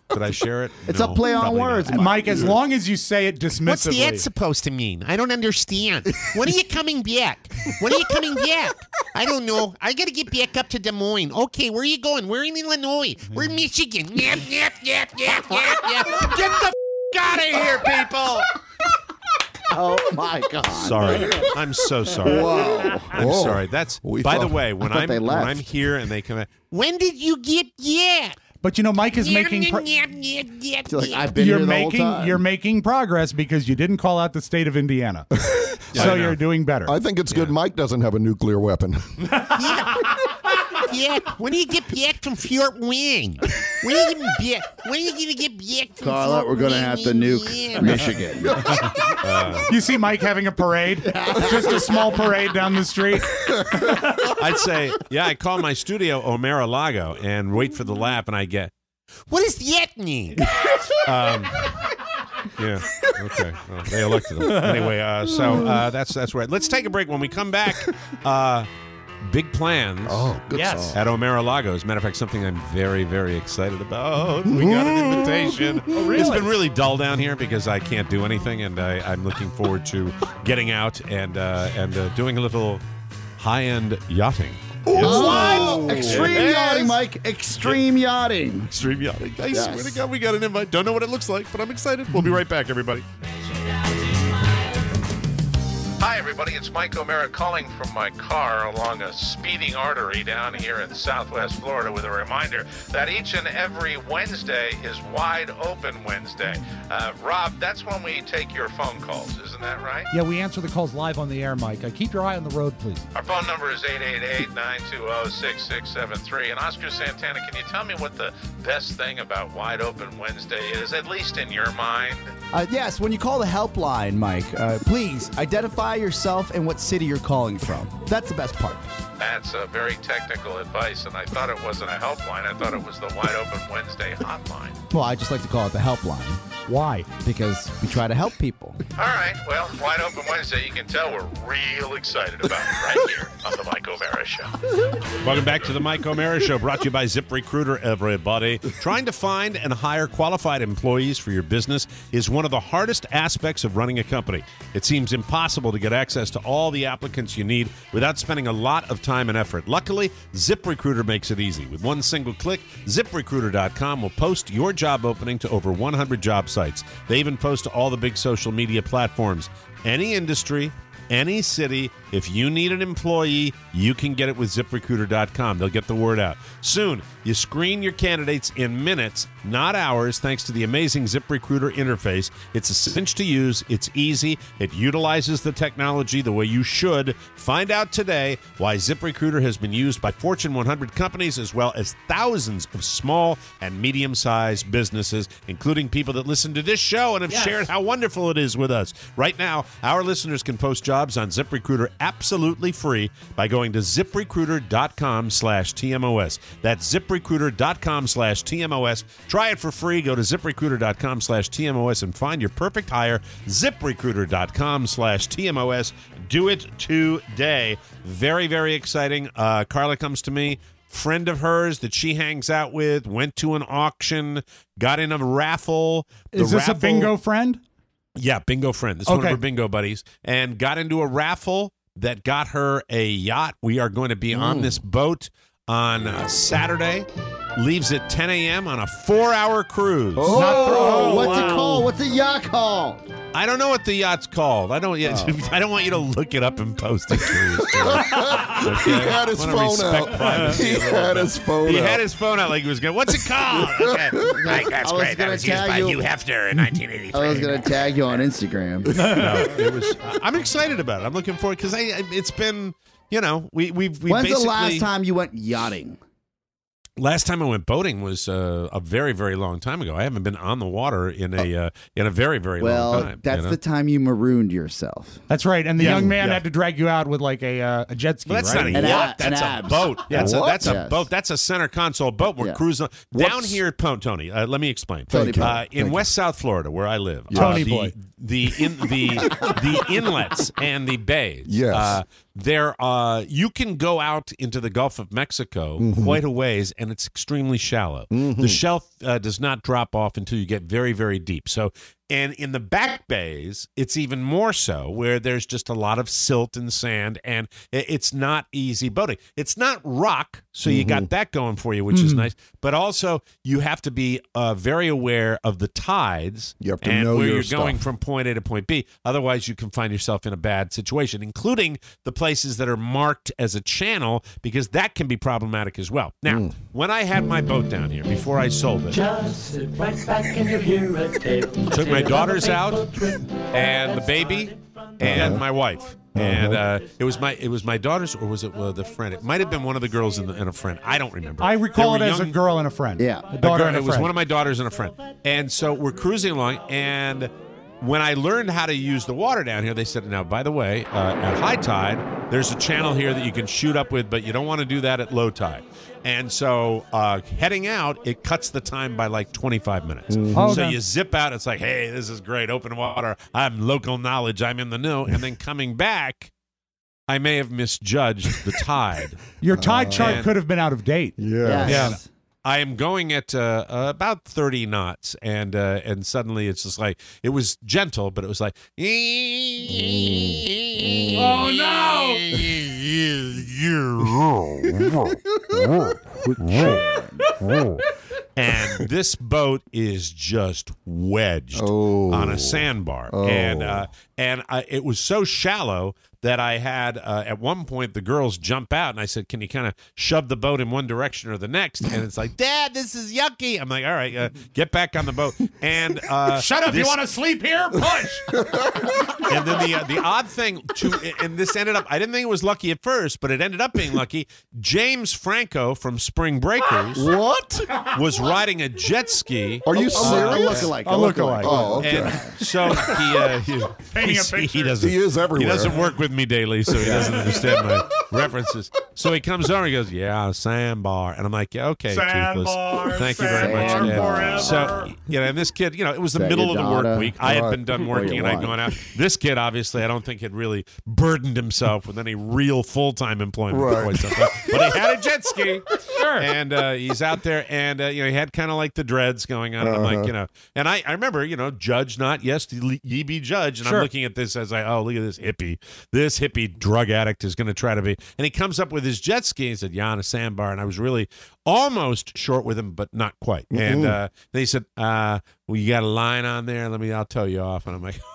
Could I share it? It's No, a play on probably words, not. Mike. Mike, as long as you say it What's dismissively. that supposed to mean? I don't understand. When are you coming back? When are you coming back? I don't know. I got to get back up to Des Moines. Okay, where are you going? We're in Illinois. We're in Michigan. Yep, yep, yep, yep, yep, yep. Get the f- out of here, people. Oh my God! Sorry, I'm so sorry. Whoa. I'm Whoa. sorry. That's We by thought- the way, when I thought I'm they when left. I'm here and they come. When did you get back? But you know, Mike is making. Pro- Yep, yep, yep, You're like, yep. I've been you're here the whole making time. you're making progress because you didn't call out the state of Indiana, I so know. you're doing better. I think it's good Mike doesn't have a nuclear weapon. Yeah. Yeah. When do you get back from Fort Wayne? When are you getting back? When are you gonna get back from Carla, Fort we're gonna Wayne, have to nuke Indiana? Michigan. You see Mike having a parade, just a small parade down the street. I'd say, yeah, I call my studio Omar-a-Lago and wait for the laugh, and I get, What does that mean? um, yeah, okay. Well, they elected him anyway. Uh, so uh, that's that's right. Let's take a break. When we come back, uh, big plans. Oh, good Yes. song. At Omar-a-Lago. As a matter of fact, something I'm very, very excited about. We got an invitation. It's been really dull down here because I can't do anything, and I, I'm looking forward to getting out and uh, and uh, doing a little high-end yachting. What? Extreme Yes. yachting, Mike. Extreme yachting. Extreme yachting. I Yes. swear to God, we got an invite. Don't know what it looks like, but I'm excited. We'll be right back, everybody. Hi, everybody. It's Mike O'Mara calling from my car along a speeding artery down here in Southwest Florida with a reminder that each and every Wednesday is Wide Open Wednesday. Uh, Rob, that's when we take your phone calls. Isn't that right? Yeah, we answer the calls live on the air, Mike. Uh, keep your eye on the road, please. Our phone number is eight eight eight, nine two zero, six six seven three. And Oscar Santana, can you tell me what the best thing about Wide Open Wednesday is, at least in your mind? Uh, yes, when you call the helpline, Mike, uh, please identify yourself and what city you're calling from. That's the best part. That's uh, very technical advice, and I thought it wasn't a helpline. I thought it was the Wide Open Wednesday hotline. Well, I just like to call it the helpline. Why? Because we try to help people. All right, well, Wide Open Wednesday, you can tell we're real excited about it right here on the Mike O'Mara Show. Welcome back to the Mike O'Mara Show, brought to you by ZipRecruiter, everybody. Trying to find and hire qualified employees for your business is one of the hardest aspects of running a company. It seems impossible to get access to all the applicants you need without spending a lot of time and effort. Luckily, ZipRecruiter makes it easy. With one single click, zip recruiter dot com will post your job opening to over one hundred job sites. They even post to all the big social media platforms. Any industry, any city, if you need an employee, you can get it with zip recruiter dot com. They'll get the word out. Soon, you screen your candidates in minutes, not hours, thanks to the amazing ZipRecruiter interface. It's a cinch to use. It's easy. It utilizes the technology the way you should. Find out today why ZipRecruiter has been used by Fortune one hundred companies as well as thousands of small and medium-sized businesses, including people that listen to this show and have Yes. shared how wonderful it is with us. Right now, our listeners can post jobs on ZipRecruiter absolutely free by going to zip recruiter dot com slash T M O S. That's zip recruiter dot com slash T M O S. Try it for free. Go to zip recruiter dot com slash T M O S and find your perfect hire. zip recruiter dot com slash T M O S. Do it today. Very, very exciting. Uh, Carla comes to me. Friend of hers that she hangs out with, went to an auction, got in a raffle. The Is this raffle, a bingo friend? Yeah, bingo friend. This is one of Okay. her bingo buddies. And got into a raffle that got her a yacht. We are going to be on this boat on uh, Saturday. Leaves at ten a.m. on a four-hour cruise. Oh, Not for- oh, what's it wow. called? What's the yacht called? I don't know what the yacht's called. I don't yet. Oh. I don't want you to look it up and post it. Curious to He had his Wanna phone respect out. privacy He a little had bit. his phone He out. had his phone out like he was going, what's it called? Okay. Mike, that's I was great. That gonna was used tag by you- Hugh Hefner in nineteen eighty-three. I was going to tag you on Instagram. No, it was. I'm excited about it. I'm looking forward because I. It's been, you know, we we've we When's basically. the last time you went yachting? Last time I went boating was uh, a very, very long time ago. I haven't been on the water in a uh, in a very, very Well, long time. that's you know? the time you marooned yourself. That's right. And the Yeah, young man yeah. had to drag you out with like a uh, a jet ski. Well, that's right? not a An yacht. ab- an That's a abs. boat. Yeah. That's a What? that's a Yes. boat. That's a center console boat. We're Yeah. cruising down What's- here. Po- Tony, uh, let me explain. Tony, uh, in thank West South Florida, where I live, Tony uh, the, boy. the in the the inlets and the bays. Yes. Uh, there, uh, you can go out into the Gulf of Mexico Mhm. quite a ways, and it's extremely shallow. Mhm. The shelf uh, does not drop off until you get very, very deep. So, and in the back bays, it's even more so, where there's just a lot of silt and sand, and i- it's not easy boating. It's not rock, so you got that going for you, which is Mhm. nice. But also, you have to be uh, very aware of the tides You have to and know where your you're going stuff. from point A to point B. Otherwise, you can find yourself in a bad situation, including the places that are marked as a channel, because that can be problematic as well. Now, Mm. when I had my boat down here, before I sold it, Just sit right back and you'll hear a tale. took my daughters out and the baby and Uh-huh. my wife. And uh, it was my it was my daughters, or was it uh, the friend? It might have been one of the girls and, the, and a friend. I don't remember. I recall They it were as a young- girl and a friend. Yeah. A daughter a girl- and a it was friend. one of my daughters and a friend. And so we're cruising along, and when I learned how to use the water down here, they said, now, by the way, uh, at high tide, there's a channel here that you can shoot up with, but you don't want to do that at low tide. And so uh, heading out, it cuts the time by like twenty-five minutes. Oh, So okay. you zip out, it's like, hey, this is great, open water, I'm local knowledge, I'm in the know. And then coming back, I may have misjudged the tide. Your tide chart and- could have been out of date. Yeah. Yeah. I am going at uh, uh, about thirty knots, and uh, and suddenly it's just like, it was gentle, but it was like, Oh, no! And this boat is just wedged Oh. on a sandbar, Oh. and uh, and I, it was so shallow that I had uh, at one point the girls jump out, and I said, "Can you kind of shove the boat in one direction or the next?" And it's like, "Dad, this is yucky." I'm like, "All right, uh, get back on the boat." And uh, Shut up! this- You want to sleep here? Push. and then the uh, the odd thing to and this ended up, I didn't think it was lucky at first, but it ended up being lucky. James Franco from Spring Breakers What? was riding a jet ski. Are you A serious? lookalike. A lookalike. Oh, okay. And so he, uh, he, Painting a he's- he picture. doesn't He is everywhere. He doesn't work with me daily, so he doesn't understand my references. So he comes over and he goes, "Yeah, sandbar," and I'm like, "Yeah, okay, Sandbar, Toothless. Thank you very much." sandbar And forever. so you know, and this kid, you know, it was the Is that middle of your the work daughter? week. I had Right. been done Or working your and I'd wife? gone out. This kid, obviously, I don't think had really burdened himself with any real full time employment for Right. quite some time. But he had a jet ski, and uh, he's out there, and uh, you know, he had kind of like the dreads going on. And I'm Uh-huh. like, you know, and I, I remember, you know, judge not, yes, ye be judged. And Sure. I'm looking at this as I, oh, look at this hippie. This hippie drug addict is going to try to be. And he comes up with his jet ski and said, "Yeah, on a sandbar." And I was really almost short with him, but not quite. And uh, they said, uh, "Well, you got a line on there. Let me, I'll tow you off." And I'm like,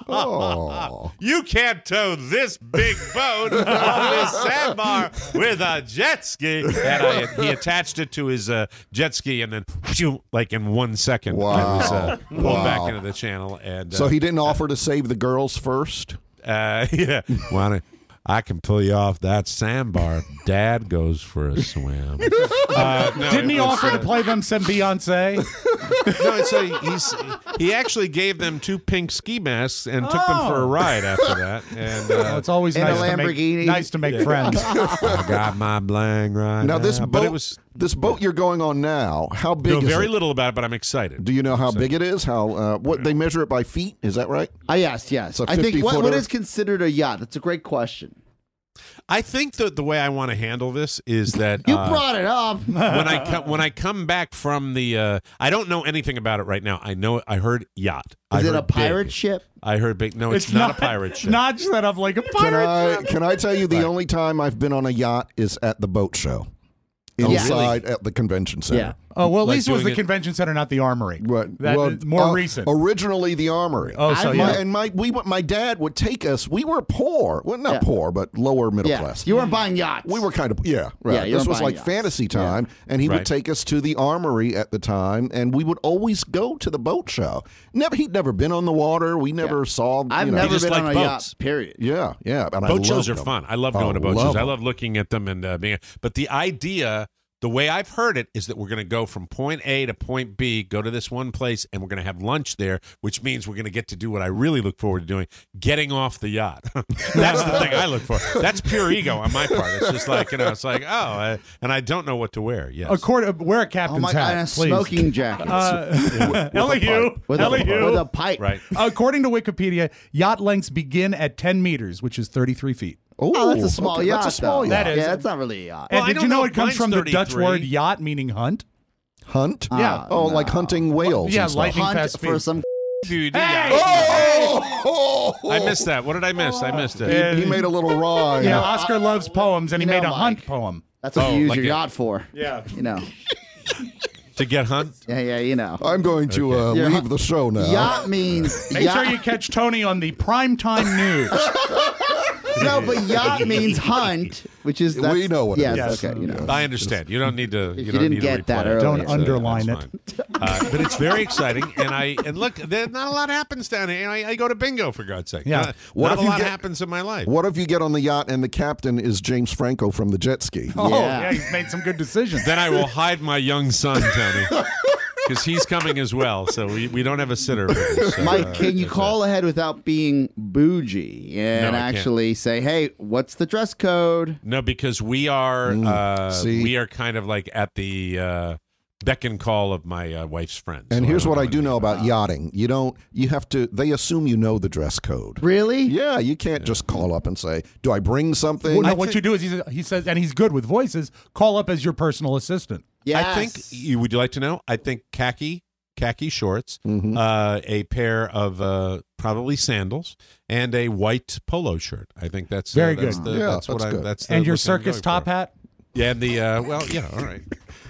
Oh. "You can't tow this big boat on this sandbar with a jet ski." And I, he attached it to his uh, jet ski, and then, phew, like in one second, I was uh, pulled Wow. back into the channel. And uh, So he didn't offer to save the girls first? uh, yeah, why don't- I can pull you off that sandbar. Dad goes for a swim. Uh, no, Didn't it he was, offer uh, to play them some Beyonce? No, so he's he actually gave them two pink ski masks and took them for a Oh. ride after that. And uh, Well, it's always In a nice to, make, Lamborghini. nice to make friends. I got my bling right Now, this now. boat, but it was this boat you're going on now, how big know is very it? little about it, but I'm excited. Do you know how So- big it is? How uh, what they measure it by feet? Is that right? Uh, yes, yes. So I think what, what fifty-footer? is considered a yacht? That's a great question. I think that the way I want to handle this is that You uh, brought it up. when I come when I come back from the uh, I don't know anything about it right now. I know I heard yacht. I Is it heard a pirate big. ship? I heard big. No, it's, not, a pirate ship. Not set up like a Can pirate I ship. can I tell you the Right. only time I've been on a yacht is at the boat show. Oh, Inside at the convention center. Yeah. Oh, well, at Like least it was doing the it- convention center, not the armory. Right. That, well, more uh, recent. Originally the armory. Oh, so I've- yeah. My, and my we my dad would take us. We were poor. Well, not Yeah. poor, but lower middle Yeah. class. You weren't buying yachts. We were kind of yeah, right. Yeah, you this weren't was buying like yachts. fantasy time, and he Right. would take us to the armory at the time, and we would always go to the boat show. Never, he'd never been on the water. We never saw. I've you know, never just been on a liked yacht. boats. Period. Yeah, yeah. And I Boat shows loved are them. fun. I love Oh, going to boat love shows. I them. love looking at them and uh, being. But the idea, The way I've heard it is that we're going to go from point A to point B, go to this one place, and we're going to have lunch there, which means we're going to get to do what I really look forward to doing, getting off the yacht. That's the thing I look for. That's pure ego on my part. It's just like, you know, it's like, oh, I, and I don't know what to wear. Yes. Accord, wear a captain's Oh my hat, God, and a please. smoking jacket. Uh, L A U. With a- L A U. with a pipe. Right. According to Wikipedia, yacht lengths begin at ten meters, which is thirty-three feet. Oh, that's a small okay, yacht. that's a small though. yacht. That is. Yeah, that's not really a yacht. And Well, I did don't you know, know it if comes mine's from the Dutch thirty-three. word yacht, meaning hunt? Hunt? Yeah. Oh, like hunting whales. Yeah, and stuff. lightning Hunt fast for speed. some. Dude, Hey! Oh! I missed that. What did I miss? I missed it. He, he made a little rhyme. Yeah, Oscar loves poems, and he You know, made a Mike. hunt poem. That's what Oh, you use like your a- yacht for. Yeah. You know. To get hunt? Yeah, yeah, you know. I'm going to uh, Your leave hu- the show now. Yacht means. Make yacht, sure you catch Tony on the primetime news. No, but yacht means hunt, which is. That's, We know what it yes, is. Yes. okay, you know. I understand. You don't need to. You, you don't didn't need get to that replay it. earlier. Don't That's underline That's it. fine. Uh, but it's very exciting, and I and look, there not a lot happens down here. I, I go to bingo for God's sake. Yeah. Not, What not if a you lot get- happens in my life. What if you get on the yacht and the captain is James Franco from the jet ski? Oh, Yeah. yeah, he's made some good decisions. Then I will hide my young son, Tony, because he's coming as well. So we, we don't have a sitter. For this, so, Mike, uh, can you that's call ahead without being bougie and No, I can't. actually say, "Hey, what's the dress code?" No, because we are uh, see? we are kind of like at the uh, beck and call of my uh, wife's friends. And So here's don't what I know do anything know about about yachting. You don't, you have to, they assume you know the dress code. Really? Yeah, you can't just call up and say, do I bring something? Well, no, I what think- you do is he says, he says, and he's good with voices. Call up as your personal assistant. Yes. I think you would you like to know? I think khaki khaki shorts, Mhm. uh, a pair of uh, probably sandals, and a white polo shirt. I think that's uh, Very that's good. The, Yeah, that's what that's I. good. That's the And your look I'm circus going top for. hat Yeah, and the uh, well, yeah, all right.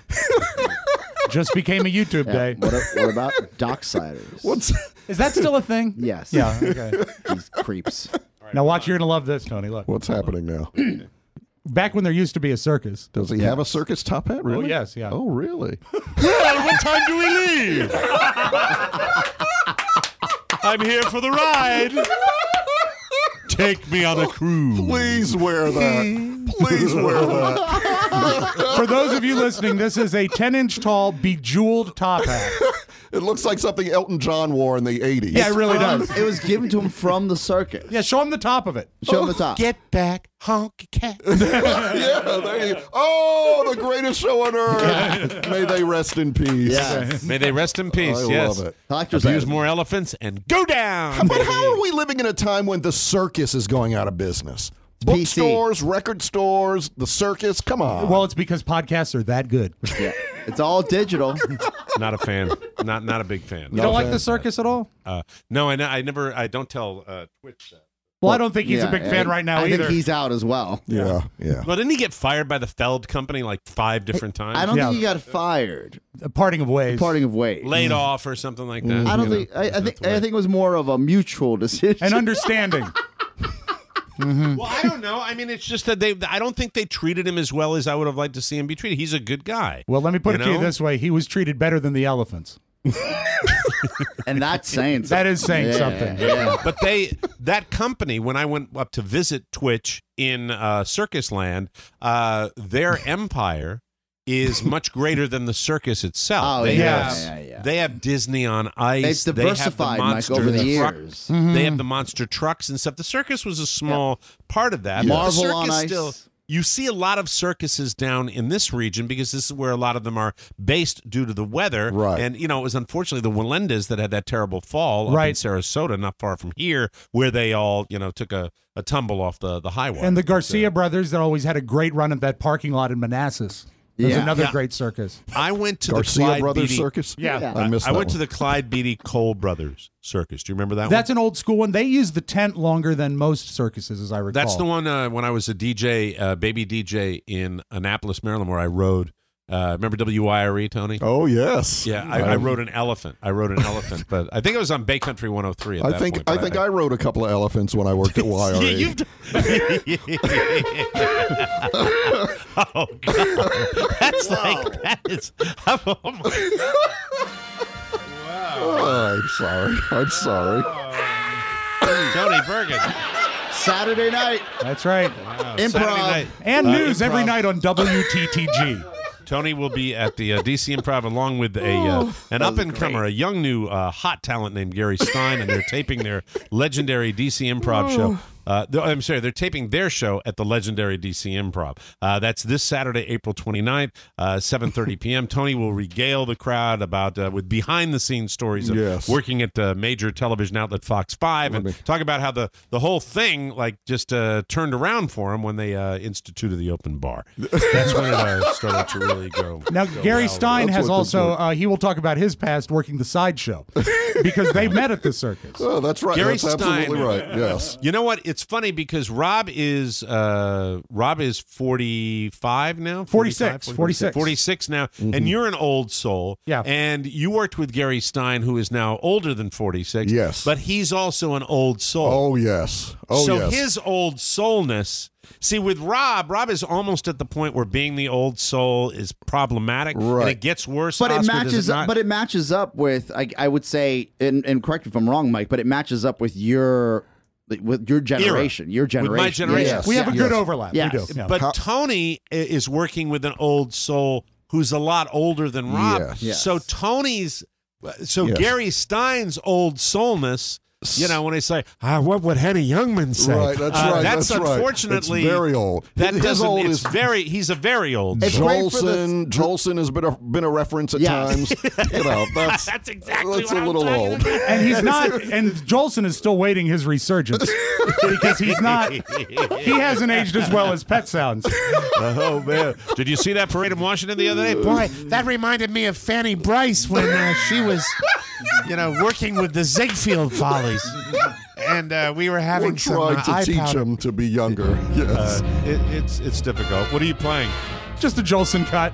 just became a YouTube Yeah. day. What, what about docksiders? What's Is that still a thing? Yes. Yeah. Okay. These creeps. Now watch, you're gonna love this, Tony. Look. what's happening now? Back when there used to be a circus. Does he have a circus top hat? Really? Oh yes, yeah. Oh, really? Well, what time do we leave? I'm here for the ride. Take me on a cruise. Please wear that. Please wear that. For those of you listening, this is a ten-inch tall, bejeweled top hat. It looks like something Elton John wore in the eighties. Yeah, it really does. It was given to him from the circus. Yeah, show him the top of it. Show him the top. Get back, honky cat. yeah, there you Oh, the greatest show on earth. May they rest in peace. Yes. May they rest in peace. I yes. love it. Collector's Abuse item. more elephants and go down. But how are we living in a time when the circus is going out of business? P C. Bookstores, record stores, the circus. Come on. Well, it's because podcasts are that good. You Yeah. It's all digital. Not a fan. Not not a big fan. don't like the circus at all? Uh, no, I, I never. I don't tell uh, Twitch that. Well, I don't think he's Yeah, a big I- fan right now I either. think he's out as well. yeah, yeah. Well, didn't he get fired by the Feld company like five different times? I don't Yeah. think he got fired. A parting of ways. Parting of ways. Laid off or something like that. I don't you think. know. I, I think. That's the way- I think it was more of a mutual decision. and understanding. Well, I don't know. I mean, it's just that they. I don't think they treated him as well as I would have liked to see him be treated. He's a good guy. Well, let me put You it to you know? this way: he was treated better than the elephants. and that's saying something. That is saying Yeah, something. yeah. But they, that company, when I went up to visit Twitch in uh, Circus Land, uh, their empire is much greater than the circus itself. Oh, they yes. have, yeah, yeah. They have Disney on Ice. They've They have diversified, the Mike, monster over the truck- years. They have the monster trucks and stuff. The circus was a small part of that. but the Marvel circus on Ice. still. You see a lot of circuses down in this region because this is where a lot of them are based due to the weather. Right. And, you know, it was unfortunately the Melendez that had that terrible fall up in Right. Sarasota, not far from here, where they all, you know, took a, a tumble off the, the highway. And the Garcia brothers that always had a great run at that parking lot in Manassas. There's Yeah. another Yeah. great circus. I went to Garcia the Clyde Brothers Beatty, Circus? Yeah. Yeah. I missed I that went to one. the Clyde Beatty Cole Brothers Circus. Do you remember that That's one? an old school one. They use the tent longer than most circuses, as I recall. That's the one uh, when I was a D J, uh, baby D J in Annapolis, Maryland, where I rode. Uh, remember W I R E, Tony? Oh, yes. Yeah, I, I rode an elephant. I rode an elephant, but I think it was on Bay Country one oh three at I that think point. I but think I rode a couple of elephants when I worked at Y R E. Yeah, you've d- oh God, that's like that is. Oh my. Oh, I'm sorry. I'm sorry. Tony Bergen. Saturday night. That's right. Wow. Improv. Saturday night. And Uh, news every improv. night on W T T G. Tony will be at the uh, D C Improv along with a uh, an up and comer, a young new uh, hot talent named Gary Stein, and they're taping their legendary D C Improv show. Uh, th- I'm sorry, they're taping their show at the legendary D C Improv. Uh, that's this Saturday, April twenty-ninth, uh, seven thirty p.m. Tony will regale the crowd about uh, with behind-the-scenes stories of Yes. working at the major television outlet Fox five, and talk about how the, the whole thing like just uh, turned around for him when they uh, instituted the open bar. That's when it uh, started to really go. Now, go Gary well. Stein That's has what also, this uh, he will talk about his past working the sideshow because they met at the circus. Oh, that's right. Gary That's Stein, absolutely right. Yes. You know what? It's funny because Rob is uh, Rob is forty-five now, forty-six, forty-six. forty-six now, Mm-hmm. and you're an old soul. Yeah. And you worked with Gary Stein, who is now older than forty-six. Yes. But he's also an old soul. Oh, yes. Oh, so yes. his old soulness. See, with Rob, Rob is almost at the point where being the old soul is problematic, and Right. it gets worse. But it Oscar, does matches it up. not? But it matches up with. I, I would say, and, and correct me if I'm wrong, Mike. But it matches up with your, with your generation. Your generation. With my generation. Yes. We have a good Yes. overlap. Yes. We do. Yeah. But Tony i- is working with an old soul who's a lot older than Rob. Yes. Yes. So Tony's, so Yes. Gary Stein's old soulness. You know, when they say, ah, what would Henny Youngman say? Right, that's Uh, right. That's, that's right. unfortunately It's very old. That His doesn't. old It's is very. He's a very old. It's soul. great for the- Jolson, Jolson has been a been a reference at Yes. times. You know, that's That's exactly that's what a I'm little talking old. about. And he's not, and Jolson is still waiting his resurgence because he's not, he hasn't aged as well as Pet Sounds. Oh man! Did you see that parade in Washington the other day? Boy, that reminded me of Fanny Bryce when uh, she was, you know, working with the Ziegfeld Follies, and uh, we were having We're some trying uh, to eye teach powder. him to be younger. Yes. Uh, it, it's it's difficult. What are you playing? Just a Jolson cut.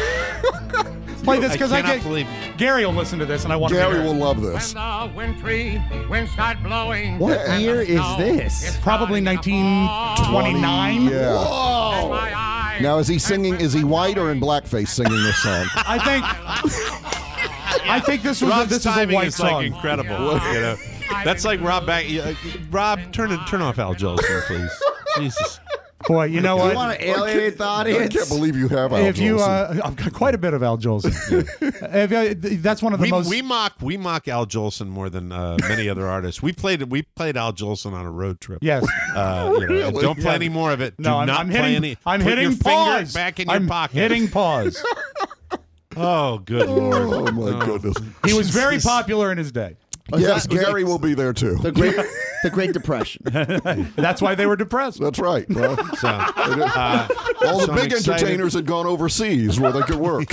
Play this because I, cannot get believe. Gary will listen to this, and I want Gary to. will love this. the wintry winds start blowing. What and year the is snow this? is Probably nineteen twenty-nine. Yeah. and my eyes Now, is he singing? Is he white or in blackface singing this song? I think. I think this was a, Rob's this is a timing white is song. like incredible. You know, that's like Rob back. uh, Rob, turn it, turn off Al Jolson, please. Jesus. Boy, you know You what? want to alienate the I audience? can't believe you have Al if you, Jolson. uh, I've got quite a bit of Al Jolson. If, uh, that's one of the We, most. we mock we mock Al Jolson more than uh, many other artists. We played we played Al Jolson on a road trip. Yes. Uh, you know, and Really? don't play Yeah. any more of it. No, Do I'm, not I'm play hitting. any. I'm Put hitting your pause. finger back in your I'm pocket. hitting pause. Oh, good lord! Oh my goodness. He was very popuper in his day. Yes, Gary will be there too. The Great, the Great Depression. That's why they were depressed. That's right. Well, So, uh, all the so I'm big excited. entertainers had gone overseas where they could work.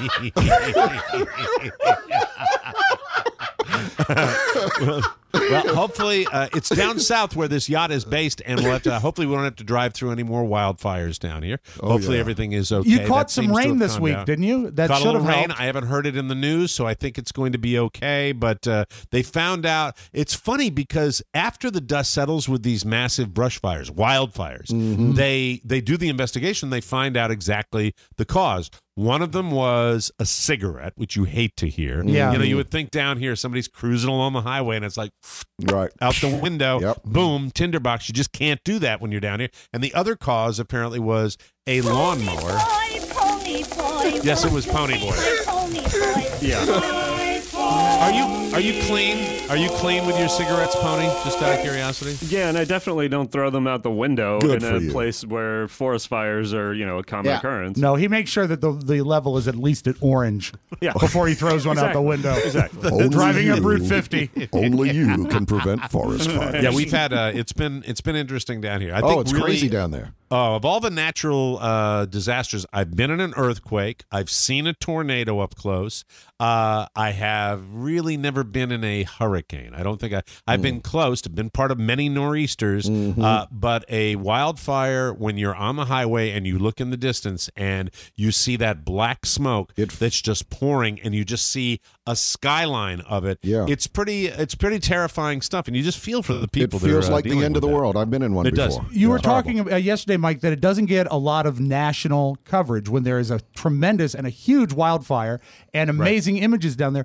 well, well, hopefully uh, it's down south where this yacht is based, and we'll have to. Hopefully, we don't have to drive through any more wildfires down here. Oh, hopefully, yeah. everything is okay. You That caught some seems to rain have this calmed week, down. didn't you? That Caught a should little have rain. helped. I haven't heard it in the news, so I think it's going to be okay. But uh, they found out. It's funny because after the dust settles with these massive brush fires, wildfires, Mm-hmm. they they do the investigation. They find out exactly the cause. One of them was a cigarette, which you hate to hear. Yeah. You know, you would think down here somebody's cruising along the highway and it's like Right. out the window, Yep. boom, tinderbox. You just can't do that when you're down here. And the other cause apparently was a lawnmower. Pony boy. Yes, it was Pony Boy. Pony boy. Yeah. Are you are you clean? Are you clean with your cigarettes, Pony? Just out of curiosity. Yeah, and I definitely don't throw them out the window Good in for a you. place where forest fires are, you know, a common Yeah. occurrence. No, he makes sure that the, the level is at least at orange Yeah. before he throws one out the Exactly. window. Exactly. Only Driving up you- Route fifty. Only you can prevent forest fires. Yeah, we've had. Uh, it's been it's been interesting down here. I Oh, think it's really, crazy down there. Oh, of all the natural uh, disasters, I've been in an earthquake. I've seen a tornado up close. Uh, I have really never been in a hurricane. I don't think I. I've been close. I've been part of many nor'easters, uh, but a wildfire when you're on the highway and you look in the distance and you see that black smoke It- that's just pouring, and you just see a skyline of it. Yeah. it's pretty. It's pretty terrifying stuff, and you just feel for the It people. that feels are, uh, like the dealing end of the with that. world. I've been in one It does. before. You were Yeah. Horrible. talking about, uh, yesterday, Mike, that it doesn't get a lot of national coverage when there is a tremendous and a huge wildfire and amazing images down there.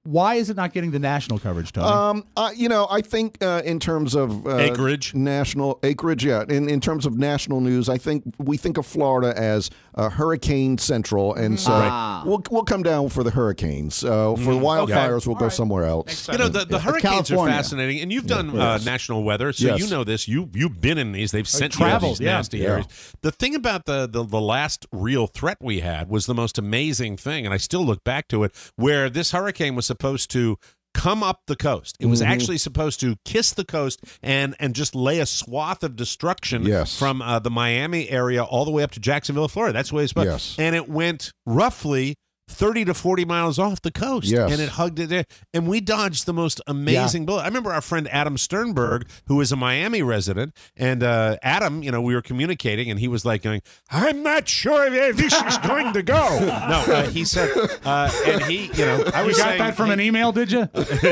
Why is it not getting the national coverage, Tony? Um, uh, you know, I think uh, in terms of uh, acreage, national acreage, yeah. In in terms of national news, I think we think of Florida as uh, Hurricane Central, and so Ah. we'll we'll come down for the hurricanes. Uh, for the wildfires, Okay. we'll go somewhere else. You know, the, the Yeah. hurricanes are California. fascinating, and you've done Yeah. uh, Yes. national weather, so Yes. you know this. You, you've been in these. They've sent you to traveled, these yeah. nasty Yeah. areas. The thing about the, the, the last real threat we had was the most amazing thing, and I still look back to it, where this hurricane was supposed to come up the coast. It was Mhm. actually supposed to kiss the coast and and just lay a swath of destruction Yes. from uh, the Miami area all the way up to Jacksonville, Florida. That's the way it's supposed. Yes. And it went roughly thirty to forty miles off the coast. Yes. And it hugged it there. And we dodged the most amazing bullet. I remember our friend Adam Sternberg, who is a Miami resident, and uh, Adam, you know, we were communicating, and he was like going, I'm not sure if this is going to go. No, uh, he said, uh, and he, you know, I you was got saying, that from an email, did you?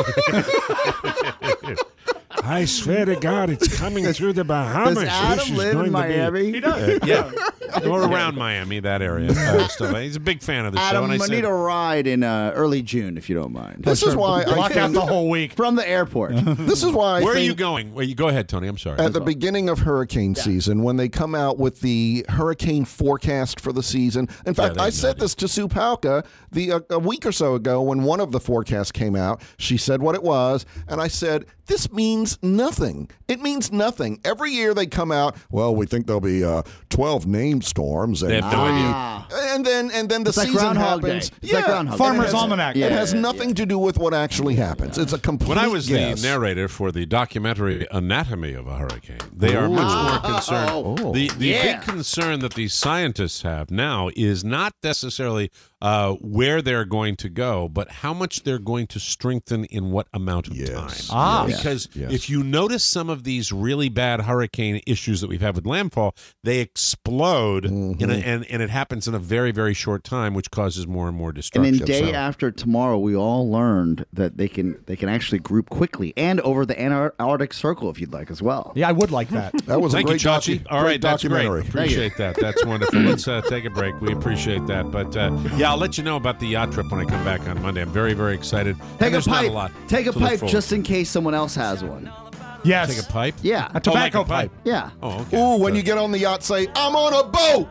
I swear to God, it's coming through the Bahamas. Does Adam This is live going in to be- Miami? He does. yeah, or around Miami, that area. Uh, stuff. He's a big fan of the show. Adam, And I I said, need a ride in uh, early June, if you don't mind. This is why I Block out think, the whole week. From the airport. this is why I where are think you going? Where you go ahead, Tony. I'm sorry. at the beginning of hurricane season, when they come out with the hurricane forecast for the season. In fact, they I have no said idea. this to Sue Palka the uh, a week or so ago when one of the forecasts came out. She said what it was, and I said, this means nothing. It means nothing. Every year they come out, well, we think there'll be uh, twelve named storms. And, They have no idea. Ah. and then and then the It's like season Groundhog happens. Day. It's like Groundhog Day. Farmer's it has, Almanac. It Yeah, has yeah, nothing to do with what actually happens. It's a complete When I was guess. the narrator for the documentary Anatomy of a Hurricane, they are much more concerned. Oh, the the yeah. big concern that these scientists have now is not necessarily uh, where they're going to go, but how much they're going to strengthen in what amount of Yes. time. Ah. Because Yes. if you notice some of these really bad hurricane issues that we've had with landfall, they explode Mm-hmm. in a, and, and it happens in a very, very short time, which causes more and more And destruction. then day So- after tomorrow, we all learned that they can they can actually group quickly and over the Antarctic Circle if you'd like as well. Yeah, I would like that. That was Thank a great, you, Chachi. docu- All great right, that's great. documentary. Appreciate that. That's wonderful. Let's uh, take a break. We appreciate that. But uh, yeah, I'll let you know about the yacht trip when I come back on Monday. I'm very, very excited. Take and a there's pipe. not a lot. Take a to look pipe forward just in case someone else has one. Yes. Take a pipe. Yeah. A tobacco Oh, like a pipe. Yeah. Oh, okay. Ooh, when you get on the yacht, say, I'm on a boat.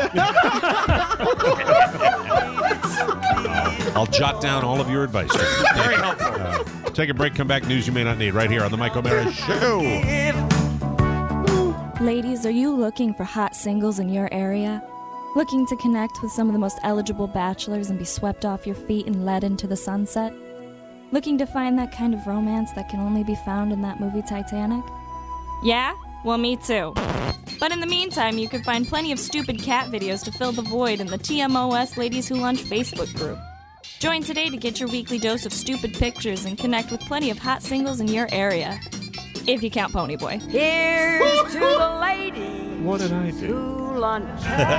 I'll jot down all of your advice. Very helpful. Uh, take a break. Come back. News you may not need right here on the Mike O'Mara Show. Ladies, are you looking for hot singles in your area? Looking to connect with some of the most eligible bachelors and be swept off your feet and led into the sunset? Looking to find that kind of romance that can only be found in that movie Titanic? Yeah? Well, me too. But in the meantime, you can find plenty of stupid cat videos to fill the void in the T M O S Ladies Who Lunch Facebook group. Join today to get your weekly dose of stupid pictures and connect with plenty of hot singles in your area. If you count Ponyboy. Here's to the ladies What did I do? who lunch.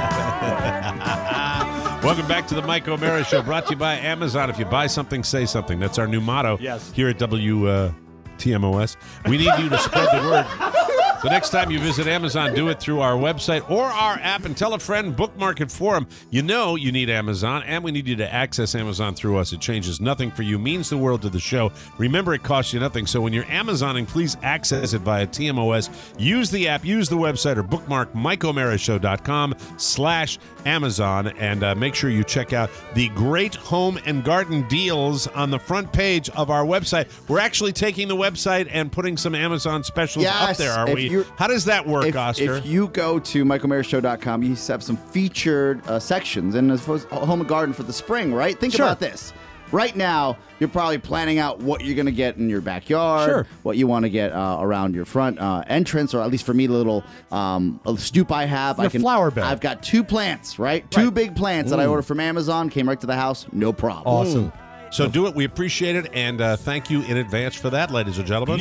Welcome back to the Mike O'Mara Show, brought to you by Amazon. If you buy something, say something. That's our new motto Yes. here at W T M O S. We need you to spread the word. The next time you visit Amazon, do it through our website or our app and tell a friend, bookmark it for them. You know you need Amazon, and we need you to access Amazon through us. It changes nothing for you, means the world to the show. Remember, it costs you nothing. So when you're Amazoning, please access it via T M O S. Use the app, use the website, or bookmark mike o'mara show dot com slash Amazon, and uh, make sure you check out the great home and garden deals on the front page of our website. We're actually taking the website and putting some Amazon specials up Yes, there, are if we? you're- How does that work, If, Oscar? if you go to mike o'mara show dot com, you have some featured uh, sections and as far as home and garden for the spring, right? Think Sure. about this. Right now, you're probably planning out what you're going to get in your backyard, Sure. what you want to get uh, around your front uh, entrance, or at least for me, the little um, a stoop I have. I Your can flower bed. I've got two plants, right? Two big plants that I ordered from Amazon, came right to the house, no problem. Awesome. So do it. We appreciate it, and uh, thank you in advance for that, ladies and gentlemen.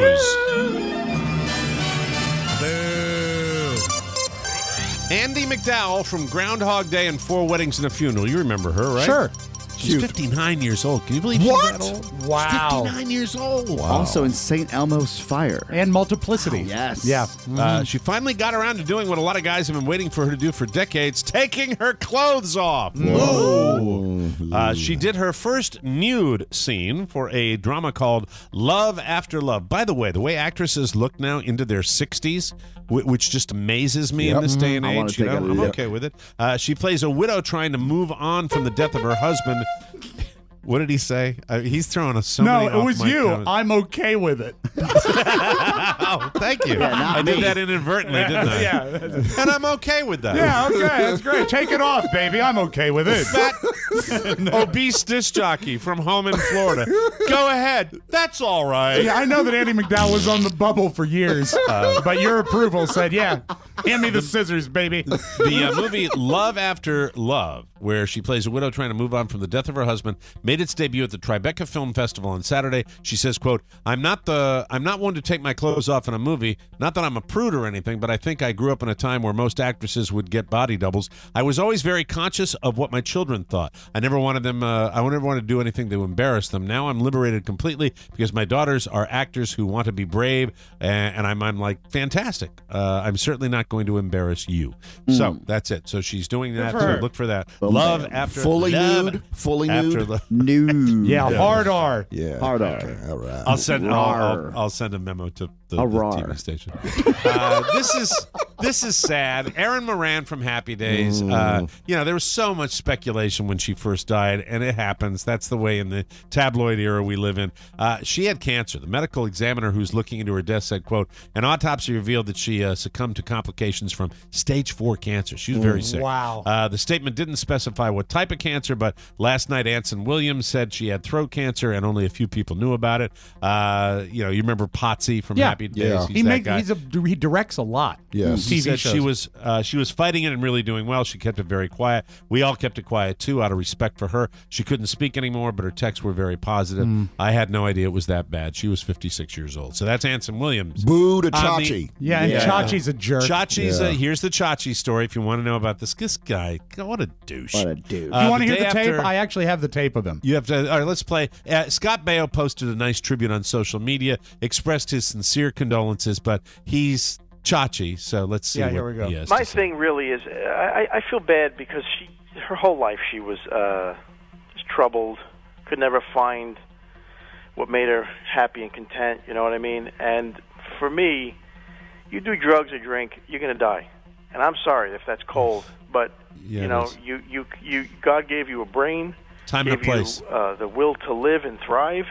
Andy McDowell from Groundhog Day and Four Weddings and a Funeral. You remember her, right? Sure. She's fifty-nine years old. Can you believe What? she's that old? Wow. fifty-nine years old. Also in Saint Elmo's Fire. And Multiplicity. Yes. Yeah. Uh, she finally got around to doing what a lot of guys have been waiting for her to do for decades, taking her clothes off. Whoa. Uh, she did her first nude scene for a drama called Love After Love. By the way, the way actresses look now into their sixties, wh- which just amazes me Yep. in this day and I wanna age. You take know, a I'm look. okay with it. Uh, she plays a widow trying to move on from the death of her husband. What did he say? Uh, he's throwing us so no, many it was off-mic you. comments. I'm okay with it. Oh, thank you. Yeah, not I did me. that inadvertently, didn't I? Yeah. And I'm okay with that. Yeah, okay, that's great. Take it off, baby. I'm okay with it. Fat, obese disc jockey from home in Florida. Go ahead. That's all right. Yeah, I know that Andy McDowell was on the bubble for years, Uh, but your approval said, yeah, hand me the scissors, baby. The uh, movie Love After Love, where she plays a widow trying to move on from the death of her husband, made its debut at the Tribeca Film Festival on Saturday. She says, quote, I'm not the I'm not one to take my clothes off in a movie. Not that I'm a prude or anything, but I think I grew up in a time where most actresses would get body doubles. I was always very conscious of what my children thought. I never wanted them uh, I never wanted to do anything to embarrass them. Now I'm liberated completely because my daughters are actors who want to be brave, and, and I'm I'm like, fantastic. Uh, I'm certainly not going to embarrass you. So that's it. So she's doing that. for So her. look for that. Boom, Love bam. after Fully love nude? Fully after nude? Lo- Nude. Yeah, hard R. Yeah. Hard R. Okay, all right. I'll send. I'll, Rar. I'll, I'll send a memo to the, A the rar. T V station. Uh, this is this is sad. Erin Moran from Happy Days. Uh, you know, there was so much speculation when she first died, and it happens. That's the way in the tabloid era we live in. Uh, she had cancer. The medical examiner who's looking into her death said, "quote An autopsy revealed that she uh, succumbed to complications from stage four cancer. She was very sick. Wow. Uh, the statement didn't specify what type of cancer, but last night Anson Williams said she had throat cancer, and only a few people knew about it. Uh, you know, you remember Potsy from Yeah. Happy Days? Yeah. He's He that makes guy. he's a he directs a lot. Yes. He T V said shows. she was uh, she was fighting it and really doing well. She kept it very quiet. We all kept it quiet too, out of respect for her. She couldn't speak anymore, but her texts were very positive. Mm. I had no idea it was that bad. She was fifty-six years old. So that's Anson Williams. Boo to On the- Chachi. Yeah, and Yeah. Chachi's a jerk. Chachi's Yeah. uh, here's the Chachi story. If you want to know about this, this guy, God, what a douche. What a dude. Uh, you want to the hear day the tape? after- I actually have the tape of him. You have to. All right, let's play. Uh, Scott Baio posted a nice tribute on social media, expressed his sincere condolences, but he's Chachi, so let's see Yeah, what here we go. he has My to say. thing really is, I, I feel bad because she, her whole life, she was uh, just troubled, could never find what made her happy and content. You know what I mean? And for me, you do drugs or drink, you're gonna die. And I'm sorry if that's cold, but Yeah, you it know, is. you, you, you, God gave you a brain, Time gave and a place. you uh, the will to live and thrive,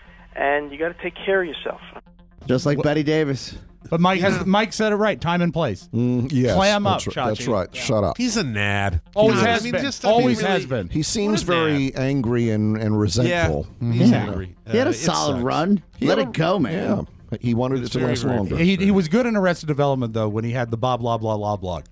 and you got to take care of yourself. Just like Betty Davis. But Mike has Mike said it right. Time and place. Mm, yes. Clam that's up, right. That's Chachi. right. Yeah. Shut up. He's a nad. Always You know, has I mean, been. just, I mean, Always really- has been. He seems What a very angry and, and resentful. Yeah, he's Yeah. angry. He had Uh, a it solid sucks. run. He Let had it a- go, man. Yeah. He wanted It's it to very, last very longer. He, he was good in Arrested Development though when he had the blah blah blah blah blog.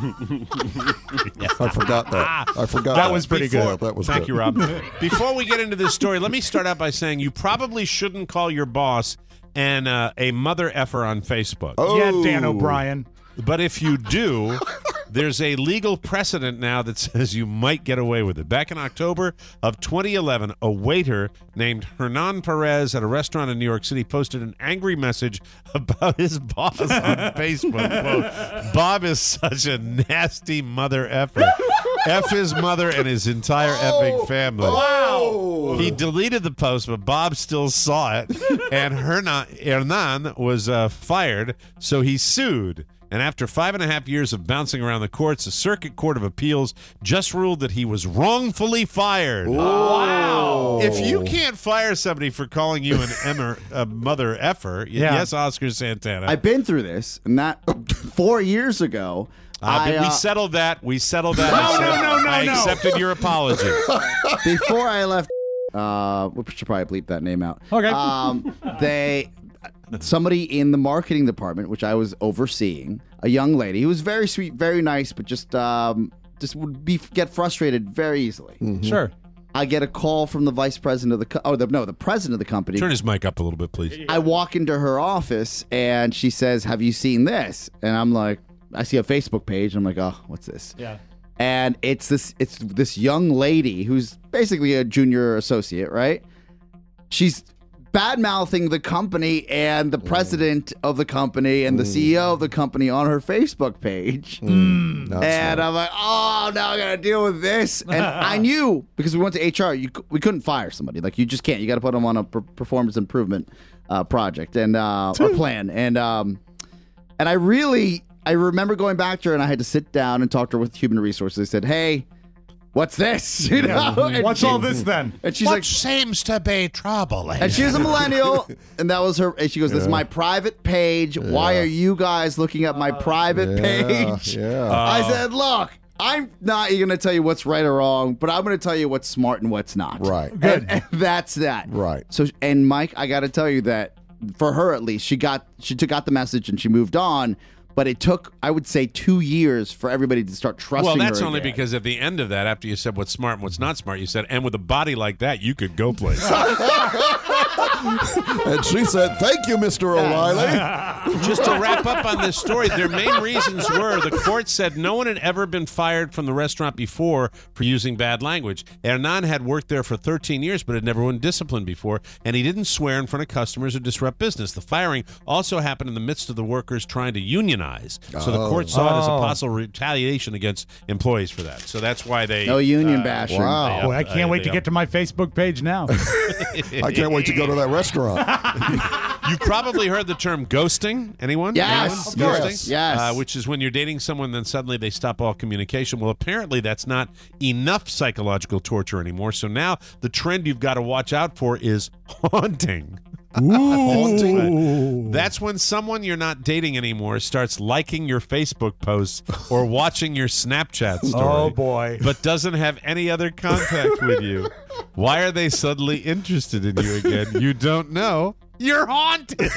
I forgot that. I forgot that. That was pretty Before- good. That was Thank good. you, Rob. Before we get into this story, let me start out by saying you probably shouldn't call your boss and uh, a mother effer on Facebook. Oh. Yeah, Dan O'Brien. But if you do, there's a legal precedent now that says you might get away with it. Back in October of twenty eleven, a waiter named Hernan Perez at a restaurant in New York City posted an angry message about his boss on Facebook. Quote, Bob is such a nasty mother effer. F his mother and his entire effing family. Wow. He deleted the post, but Bob still saw it, and Hernan, Hernan was uh, fired, so he sued. And after five and a half years of bouncing around the courts, the Circuit Court of Appeals just ruled that he was wrongfully fired. Wow. If you can't fire somebody for calling you an emmer, a mother effer, y- Yeah. yes, Oscar Santana. I've been through this, and that four years ago. Uh, I, but we uh, settled that. We settled that. No, I no, said- no, no, I no. accepted your apology. before I left, uh, we should probably bleep that name out. Okay. Um, they, somebody in the marketing department, which I was overseeing, a young lady who was very sweet, very nice, but just um, just would be get frustrated very easily. Sure. I get a call from the vice president of the co- oh the, no the president of the company. Turn his mic up a little bit, please. I walk into her office and she says, "Have you seen this?" And I'm like, I see a Facebook page. And I'm like, oh, what's this? Yeah. And it's this it's this young lady who's basically a junior associate, right? She's bad mouthing the company and the president of the company and the C E O of the company on her Facebook page. Mm. And I'm like, oh, now I gotta deal with this. And I knew because we went to H R, you we couldn't fire somebody. Like you just can't. You got to put them on a per- performance improvement uh, project and uh, or plan. And um, and I really I remember going back to her and I had to sit down and talk to her with human resources. They said, hey. What's this? You know? And What's she- all this then? And she's what like, seems to be trouble? and she's a millennial, and that was her. And she goes, "This is my private page. Why Yeah. are you guys looking at my private Yeah, page?" yeah. I said, "Look, I'm not going to tell you what's right or wrong, but I'm going to tell you what's smart and what's not." Right. And, and that's that. Right. So, and Mike, I got to tell you that for her at least, she got she took out the message and she moved on. But it took, I would say, two years for everybody to start trusting her. Well, that's only again. because at the end of that, after you said what's smart and what's not smart, you said, and with a body like that, you could go places. And she said, thank you, Mister O'Reilly. Just to wrap up on this story, their main reasons were the court said no one had ever been fired from the restaurant before for using bad language. Hernan had worked there for thirteen years but had never been disciplined before, and he didn't swear in front of customers or disrupt business. The firing also happened in the midst of the workers trying to unionize. So the court saw it as a Oh. possible retaliation against employees for that. So that's why they... No union uh, bashing. Wow. Boy, I can't uh, wait to they get to my Facebook page now. I can't wait to go to that restaurant. You've probably heard the term ghosting. Anyone? Yes. Anyone? Of Ghosting? course. Yes. Uh, which is when you're dating someone, then suddenly they stop all communication. Well, apparently that's not enough psychological torture anymore. So now the trend you've got to watch out for is haunting. Haunting. That's when someone you're not dating anymore starts liking your Facebook posts or watching your Snapchat story. Oh, boy. But doesn't have any other contact with you. Why are they suddenly interested in you again? You don't know. You're haunted.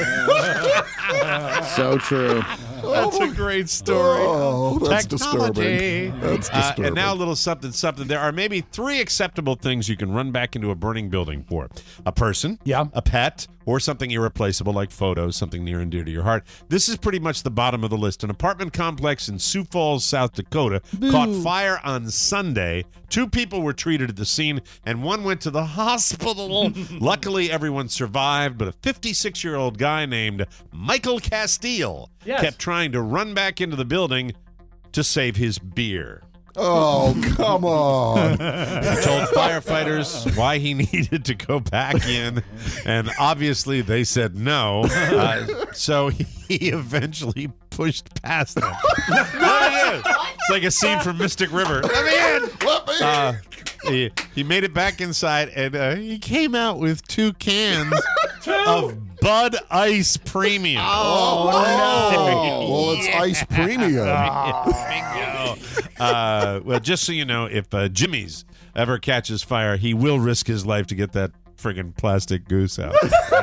So true. That's a great story. Oh, that's Technology. disturbing. That's Uh, disturbing. and now a little something, something. There are maybe three acceptable things you can run back into a burning building for: a person, Yeah. a pet, or something irreplaceable like photos, something near and dear to your heart. This is pretty much the bottom of the list. An apartment complex in Sioux Falls, South Dakota, caught fire on Sunday. Two people were treated at the scene, and one went to the hospital. Luckily, everyone survived, but a fifty-six-year-old guy named Michael Castile Yes. kept trying to run back into the building to save his beer. Oh, come on. He told firefighters why he needed to go back in, and obviously they said no. Uh, so he eventually pushed past them. Let me in. It's like a scene from Mystic River. Let me in. Let me in. Uh, he, he made it back inside, and uh, he came out with two cans of Bud Ice Premium. Oh, no. Well, it's Ice Premium. Bingo. Uh, well, just so you know, if uh, Jimmy's ever catches fire, he will risk his life to get that friggin' plastic goose out.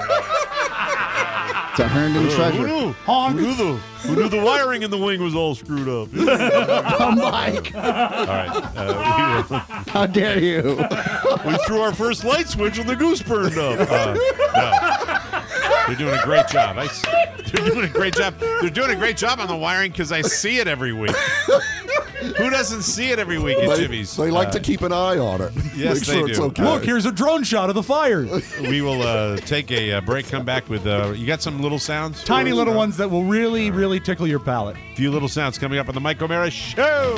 It's a Herndon treasure. Who knew? Who knew, the, who knew the wiring in the wing was all screwed up? Oh, Mike. All right. Uh, we, How dare you? we threw our first light switch and the goose burned up. Uh, no. They're doing a great job. I, s- they're doing a great job. They're doing a great job on the wiring because I see it every week. Who doesn't see it every week at They, Jimmy's? they like Uh, to keep an eye on it. Yes, Make sure they it's do. okay. Look, here's a drone shot of the fire. We will uh, take a uh, break, come back with, uh, you got some little sounds? Tiny little ones that will really, really tickle your palate. A few little sounds coming up on the Mike O'Mara Show.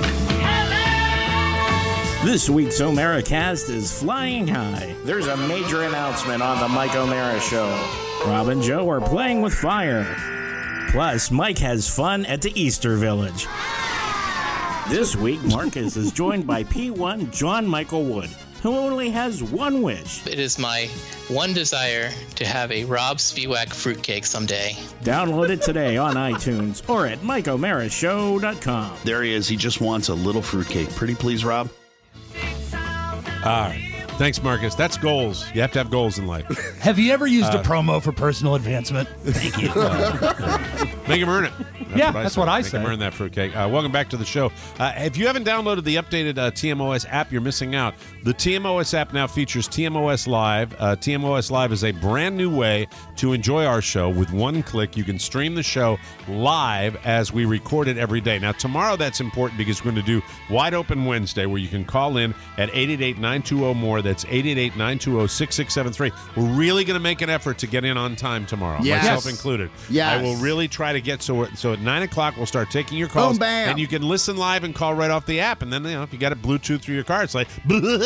This week's Omeracast is flying high. There's a major announcement on the Mike O'Mara Show. Rob and Joe are playing with fire. Plus, Mike has fun at the Easter Village. This week, Marcus is joined by P one John Michael Wood, who only has one wish. It is my one desire to have a Rob Spiewak fruitcake someday. Download it today on iTunes or at Mike O'Mara Show dot com. There he is. He just wants a little fruitcake. Pretty please, Rob? All right. Thanks, Marcus. That's goals. You have to have goals in life. Have you ever used Uh, a promo for personal advancement? Thank you. Make him earn it. Yeah, I that's say. what I Make say. him earn that fruitcake. Uh, welcome back to the show. Uh, if you haven't downloaded the updated uh, T M O S app, you're missing out. The T M O S app now features T M O S Live. Uh, T M O S Live is a brand new way to enjoy our show. With one click, you can stream the show live as we record it every day. Now, tomorrow that's important because we're going to do Wide Open Wednesday, where you can call in at eight eight eight, nine two zero, more. That's eight eight eight, nine two zero, six six seven three. We're really going to make an effort to get in on time tomorrow, Yes. myself included. Yes. I will really try to get so so at nine o'clock we'll start taking your calls, Boom, bam. and you can listen live and call right off the app. And then, you know, if you got it Bluetooth through your car, it's like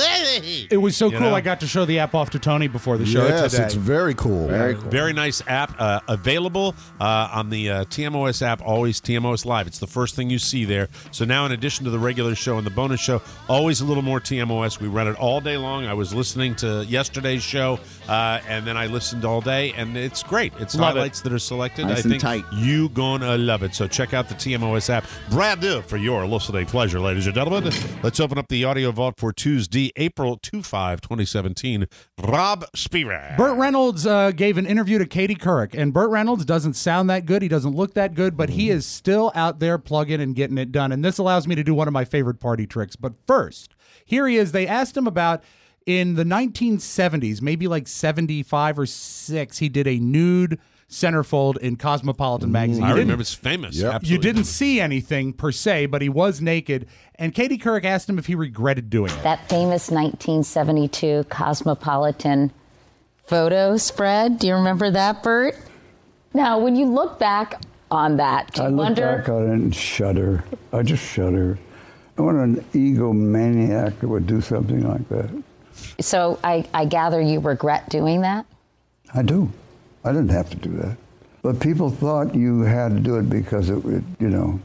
It was so You cool. know? I got to show the app off to Tony before the show Yes, today. it's very cool. Very cool. Very nice app, uh, available uh, on the uh, T M O S app, always T M O S Live. It's the first thing you see there. So now, in addition to the regular show and the bonus show, always a little more T M O S. We run it all day long. I was listening to yesterday's show, uh, and then I listened all day, and it's great. It's Love it. highlights that are selected. Nice I and think tight. you gonna love it. So check out the T M O S app. Brand new for your listening pleasure, ladies and gentlemen. Let's open up the audio vault for Tuesday, April twenty-fifth, twenty seventeen. Rob Spivak. Burt Reynolds uh, gave an interview to Katie Couric, and Burt Reynolds doesn't sound that good. He doesn't look that good, but he is still out there plugging and getting it done. And this allows me to do one of my favorite party tricks. But first, here he is. They asked him about in the nineteen seventies, maybe like seventy-five or six, he did a nude centerfold in Cosmopolitan magazine. I You didn't- remember it's famous. Yep. Absolutely. You didn't see anything per se, but he was naked. And Katie Couric asked him if he regretted doing it. That famous nineteen seventy-two Cosmopolitan photo spread. Do you remember that, Bert? Now, when you look back on that, do you I look wonder? back on it and shudder. I just shudder. I want an egomaniac that would do something like that. So I, I gather you regret doing that? I do. I didn't have to do that. But people thought you had to do it because it would, you know,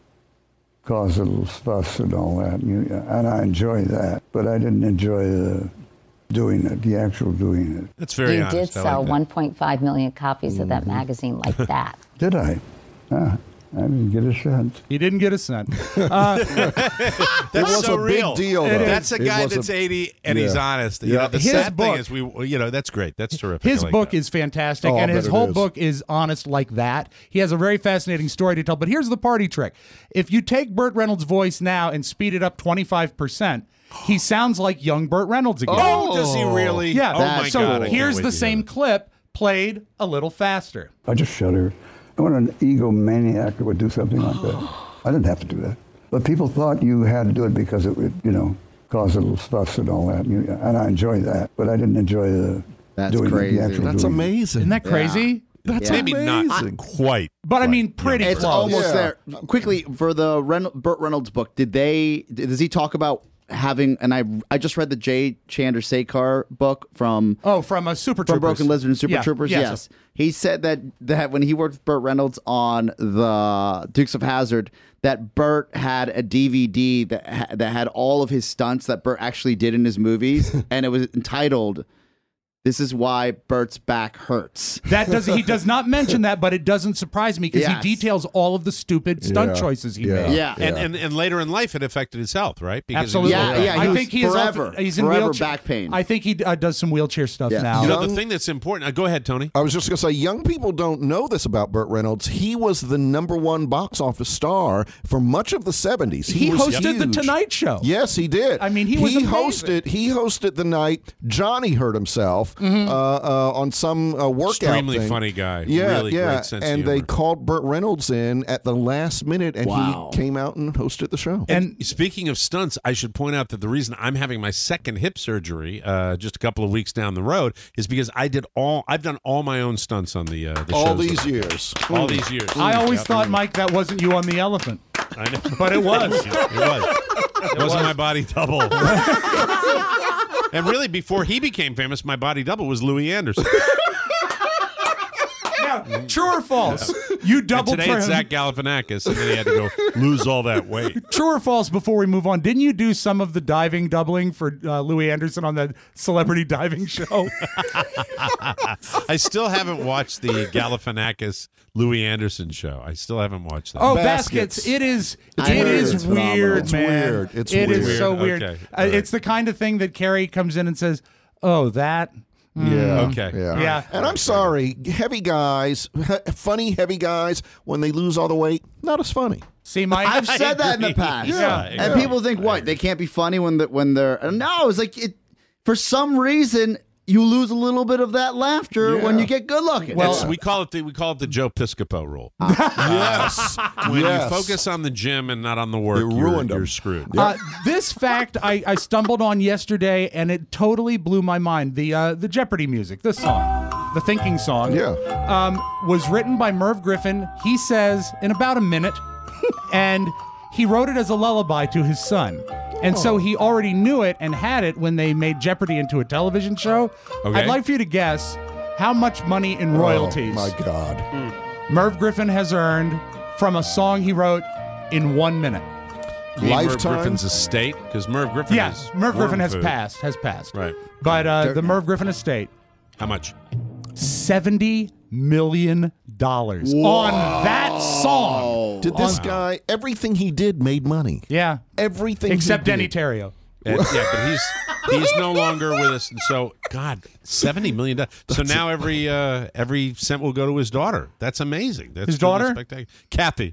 cause a little fuss and all that. And, you, and I enjoy that. But I didn't enjoy the doing it, the actual doing it. That's very you honest. did I sell like that. one point five million copies of that Mm-hmm. magazine like that. Did I? Ah, I didn't get a cent. He didn't get a cent. Uh, That's was so a big real. deal, It though. That's a It guy was that's a- eighty and Yeah. he's honest. You Yeah. know, the His sad thing book- is, we, you know, that's great. That's terrific. His I like book that. is fantastic, Oh, I and bet his it whole is. book is honest like that. He has a very fascinating story to tell. But here's the party trick. If you take Burt Reynolds' voice now and speed it up twenty-five percent, he sounds like young Burt Reynolds again. Oh, does he really? Yeah. Oh, my so God. I can't here's wait the to hear same that. clip played a little faster. I just shudder. I want an egomaniac that would do something like that. I didn't have to do that. But people thought you had to do it because it would, you know, cause a little fuss and all that. And, you, and I enjoy that. But I didn't enjoy the That's doing crazy. it, the actual That's doing it. amazing. Isn't that crazy? That's Maybe amazing. not quite. But I mean, pretty It's close. almost Yeah. there. Quickly, for the Ren- Burt Reynolds book, did they? Does he talk about having? And I I just read the Jay Chandrasekhar book from Oh, from a Super from Troopers. Broken Lizard and Super Yeah, Troopers. yes. Yes, he said that that when he worked with Burt Reynolds on the Dukes of Hazzard, that Burt had a D V D that ha- that had all of his stunts that Burt actually did in his movies, and it was entitled "This is Why Burt's Back Hurts." That does he does not mention that, but it doesn't surprise me because Yes. he details all of the stupid stunt Yeah. choices he Yeah. made. Yeah. And, and and later in life, it affected his health, right? Because Absolutely. He was, Yeah, yeah, he I was think he is forever, often- he's in forever wheelchair back pain. I think he uh, does some wheelchair stuff Yeah. now. You know, the Young- thing that's important. Uh, go ahead, Tony. I was just going to say, young people don't know this about Burt Reynolds. He was the number one box office star for much of the seventies. He was hosted the huge. Tonight Show. Yes, he did. I mean, he was amazing. hosted. He hosted the night Johnny hurt himself Mm-hmm. uh, uh, on some uh, workout. Extremely thing. funny guy. Yeah, Really yeah. great sense of and they humor. called Burt Reynolds in at the last minute, and Wow. he came out and hosted the show. And speaking of stunts, I should point out that the reason I'm having my second hip surgery uh, just a couple of weeks down the road is because I did all I've done all my own stunts on the uh, the all shows these that- years, all these years. I always Yep. thought, Mike, that wasn't you on the elephant. I know, But it was. it was. It wasn't my body double. And really, before he became famous, my body double was Louis Anderson. Now, true or false? You And doubled today for it's him. Zach Galifianakis, and then he had to go lose all that weight. True or false? Before we move on, didn't you do some of the diving doubling for uh, Louis Anderson on the Celebrity Diving Show? I still haven't watched the Galifianakis Louis Anderson show. I still haven't watched that. Oh, baskets! It is. It's it weird. is It's weird, phenomenal. It's man. weird. It's It is weird. so weird. Okay. Uh, All right. It's the kind of thing that Carrie comes in and says, "Oh, that." Yeah. Okay. Yeah. Yeah. And I'm sorry, heavy guys, he- funny heavy guys, when they lose all the weight, not as funny. See, Mike, I've said that in the agree. past. Yeah, And yeah. people think what they can't be funny when the, when they're no. It's like it for some reason you lose a little bit of that laughter Yeah. when you get good looking. Well, It's- we call it the we call it the Joe Piscopo rule. Yes. When Yes. you focus on the gym and not on the work, You you're, ruined 'em. you're screwed. Uh, this fact I, I stumbled on yesterday, and it totally blew my mind. The uh, the Jeopardy music, this song, the thinking song, Yeah. um, was written by Merv Griffin. He says in about a minute, and he wrote it as a lullaby to his son. And so he already knew it and had it when they made Jeopardy into a television show. Okay. I'd like for you to guess how much money in royalties Oh, my God. Merv Griffin has earned from a song he wrote in one minute. You mean Merv Lifetime? Griffin's estate, because Merv Griffin Yeah, is Merv worm Griffin has food. passed, has passed. Right. But uh, the Merv Griffin estate, How much? seventy million dollars on that song. Did this On- guy, everything he did made money. Yeah. Everything Except he Denny did. Terrio. And- yeah, but he's he's no longer with us, and so God, seventy million dollars. So now every uh, every cent will go to his daughter. That's amazing. That's His truly daughter? spectacular. Kathy.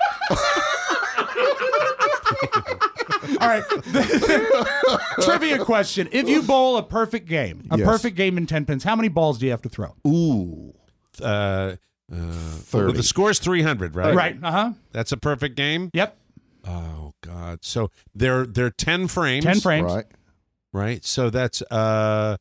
All right. Trivia question. If you bowl a perfect game, a Yes. perfect game in ten pins, how many balls do you have to throw? Ooh. Uh, uh, thirty. well, the score's three hundred, right? Right. Uh-huh. That's a perfect game. Yep. Oh God. So they're they're ten frames. ten frames. Right. Right. So that's uh,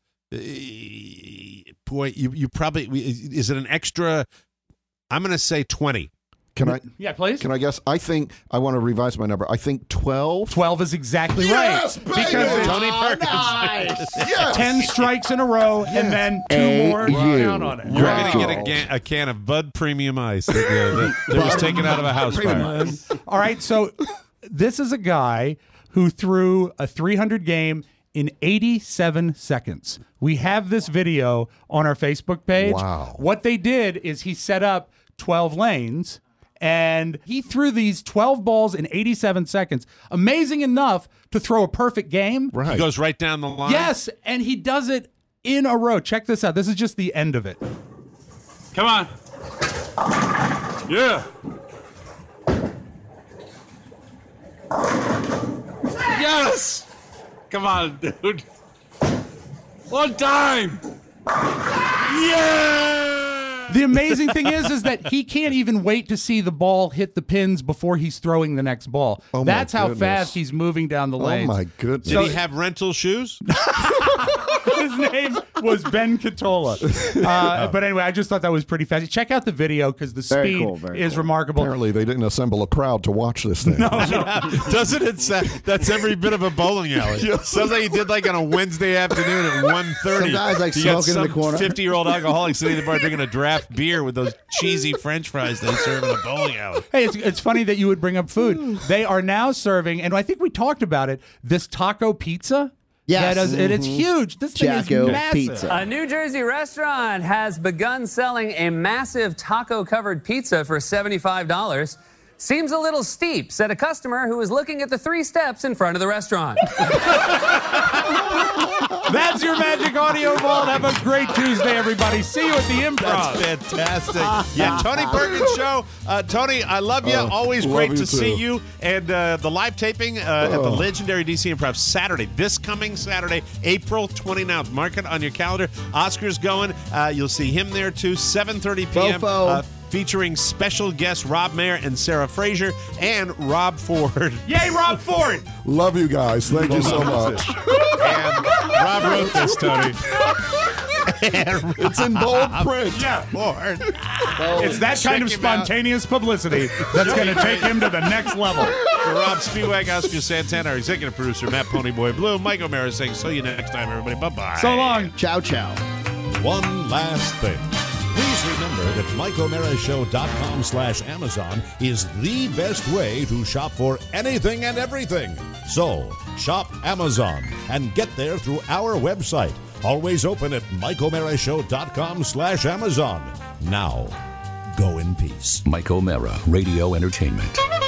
boy, you you probably is it an extra? I'm going to say twenty. Can I? Yeah, please. Can I guess? I think I want to revise my number. I think twelve. twelve is exactly Yes, right. baby! Because it's Tony Perkins. Yes. ten strikes in a row and then two A more. you. Count on it. You're Wow. going to get a, can, a can of Bud Premium Ice that, uh, that, that was taken out of a house fire. All right, so this is a guy who threw a three hundred game in eighty-seven seconds. We have this video on our Facebook page. Wow. What they did is he set up twelve lanes and he threw these twelve balls in eighty-seven seconds. Amazing enough to throw a perfect game. Right. He goes right down the line. Yes, and he does it in a row. Check this out. This is just the end of it. Come on. Yeah. Yes. Come on, dude. One time. Yeah. The amazing thing is, is that he can't even wait to see the ball hit the pins before he's throwing the next ball. Oh, my That's how goodness. fast he's moving down the Oh lanes. my goodness. Did he have rental shoes? His name was Ben Catola. Uh, but anyway, I just thought that was pretty fast. Check out the video because the Very speed cool, very is cool. remarkable. Apparently, they didn't assemble a crowd to watch this thing. Doesn't it sound, that's every bit of a bowling alley. Sounds like he did like on a Wednesday afternoon at one thirty. Some guys, like, you got smoking in the some corner. fifty-year-old alcoholic sitting at the bar drinking a draft beer with those cheesy French fries they serve in a bowling alley. Hey, it's, it's funny that you would bring up food. They are now serving, and I think we talked about it, this taco pizza. Yes. That is, and it's huge. This thing Jacko is massive. Pizza. A New Jersey restaurant has begun selling a massive taco-covered pizza for seventy-five dollars. Seems a little steep, said a customer who was looking at the three steps in front of the restaurant. That's your Magic Audio Vault. Have a great Tuesday, everybody. See you at the Improv. That's fantastic. Yeah, Tony Perkins Show. Uh, Tony, I love you. Oh, Always love great you to see too. you. And uh, the live taping uh, at the legendary D C Improv Saturday, this coming Saturday, April twenty-ninth. Mark it on your calendar. Oscar's going. Uh, you'll see him there too, seven thirty p.m. Fofo. Uh, featuring special guests Rob Mayer and Sarah Fraser and Rob Ford. Yay, Rob Ford. Love you guys. Thank you so much. And Rob wrote this, Tony. It's in bold print. Yeah, Ford. It's that Check kind of him out. spontaneous publicity that's going to take him to the next level. For Rob Spiewak, Oscar Santana, our executive producer, Matt Ponyboy Blue, Mike O'Mara saying, see you next time, everybody. Bye-bye. So long. Ciao, ciao. One last thing. Please remember that Mike O'Mara Show dot com slash Amazon is the best way to shop for anything and everything. So, shop Amazon and get there through our website. Always open at Mike O'Mara Show dot com slash Amazon. Now, go in peace. Mike O'Mara, Radio Entertainment.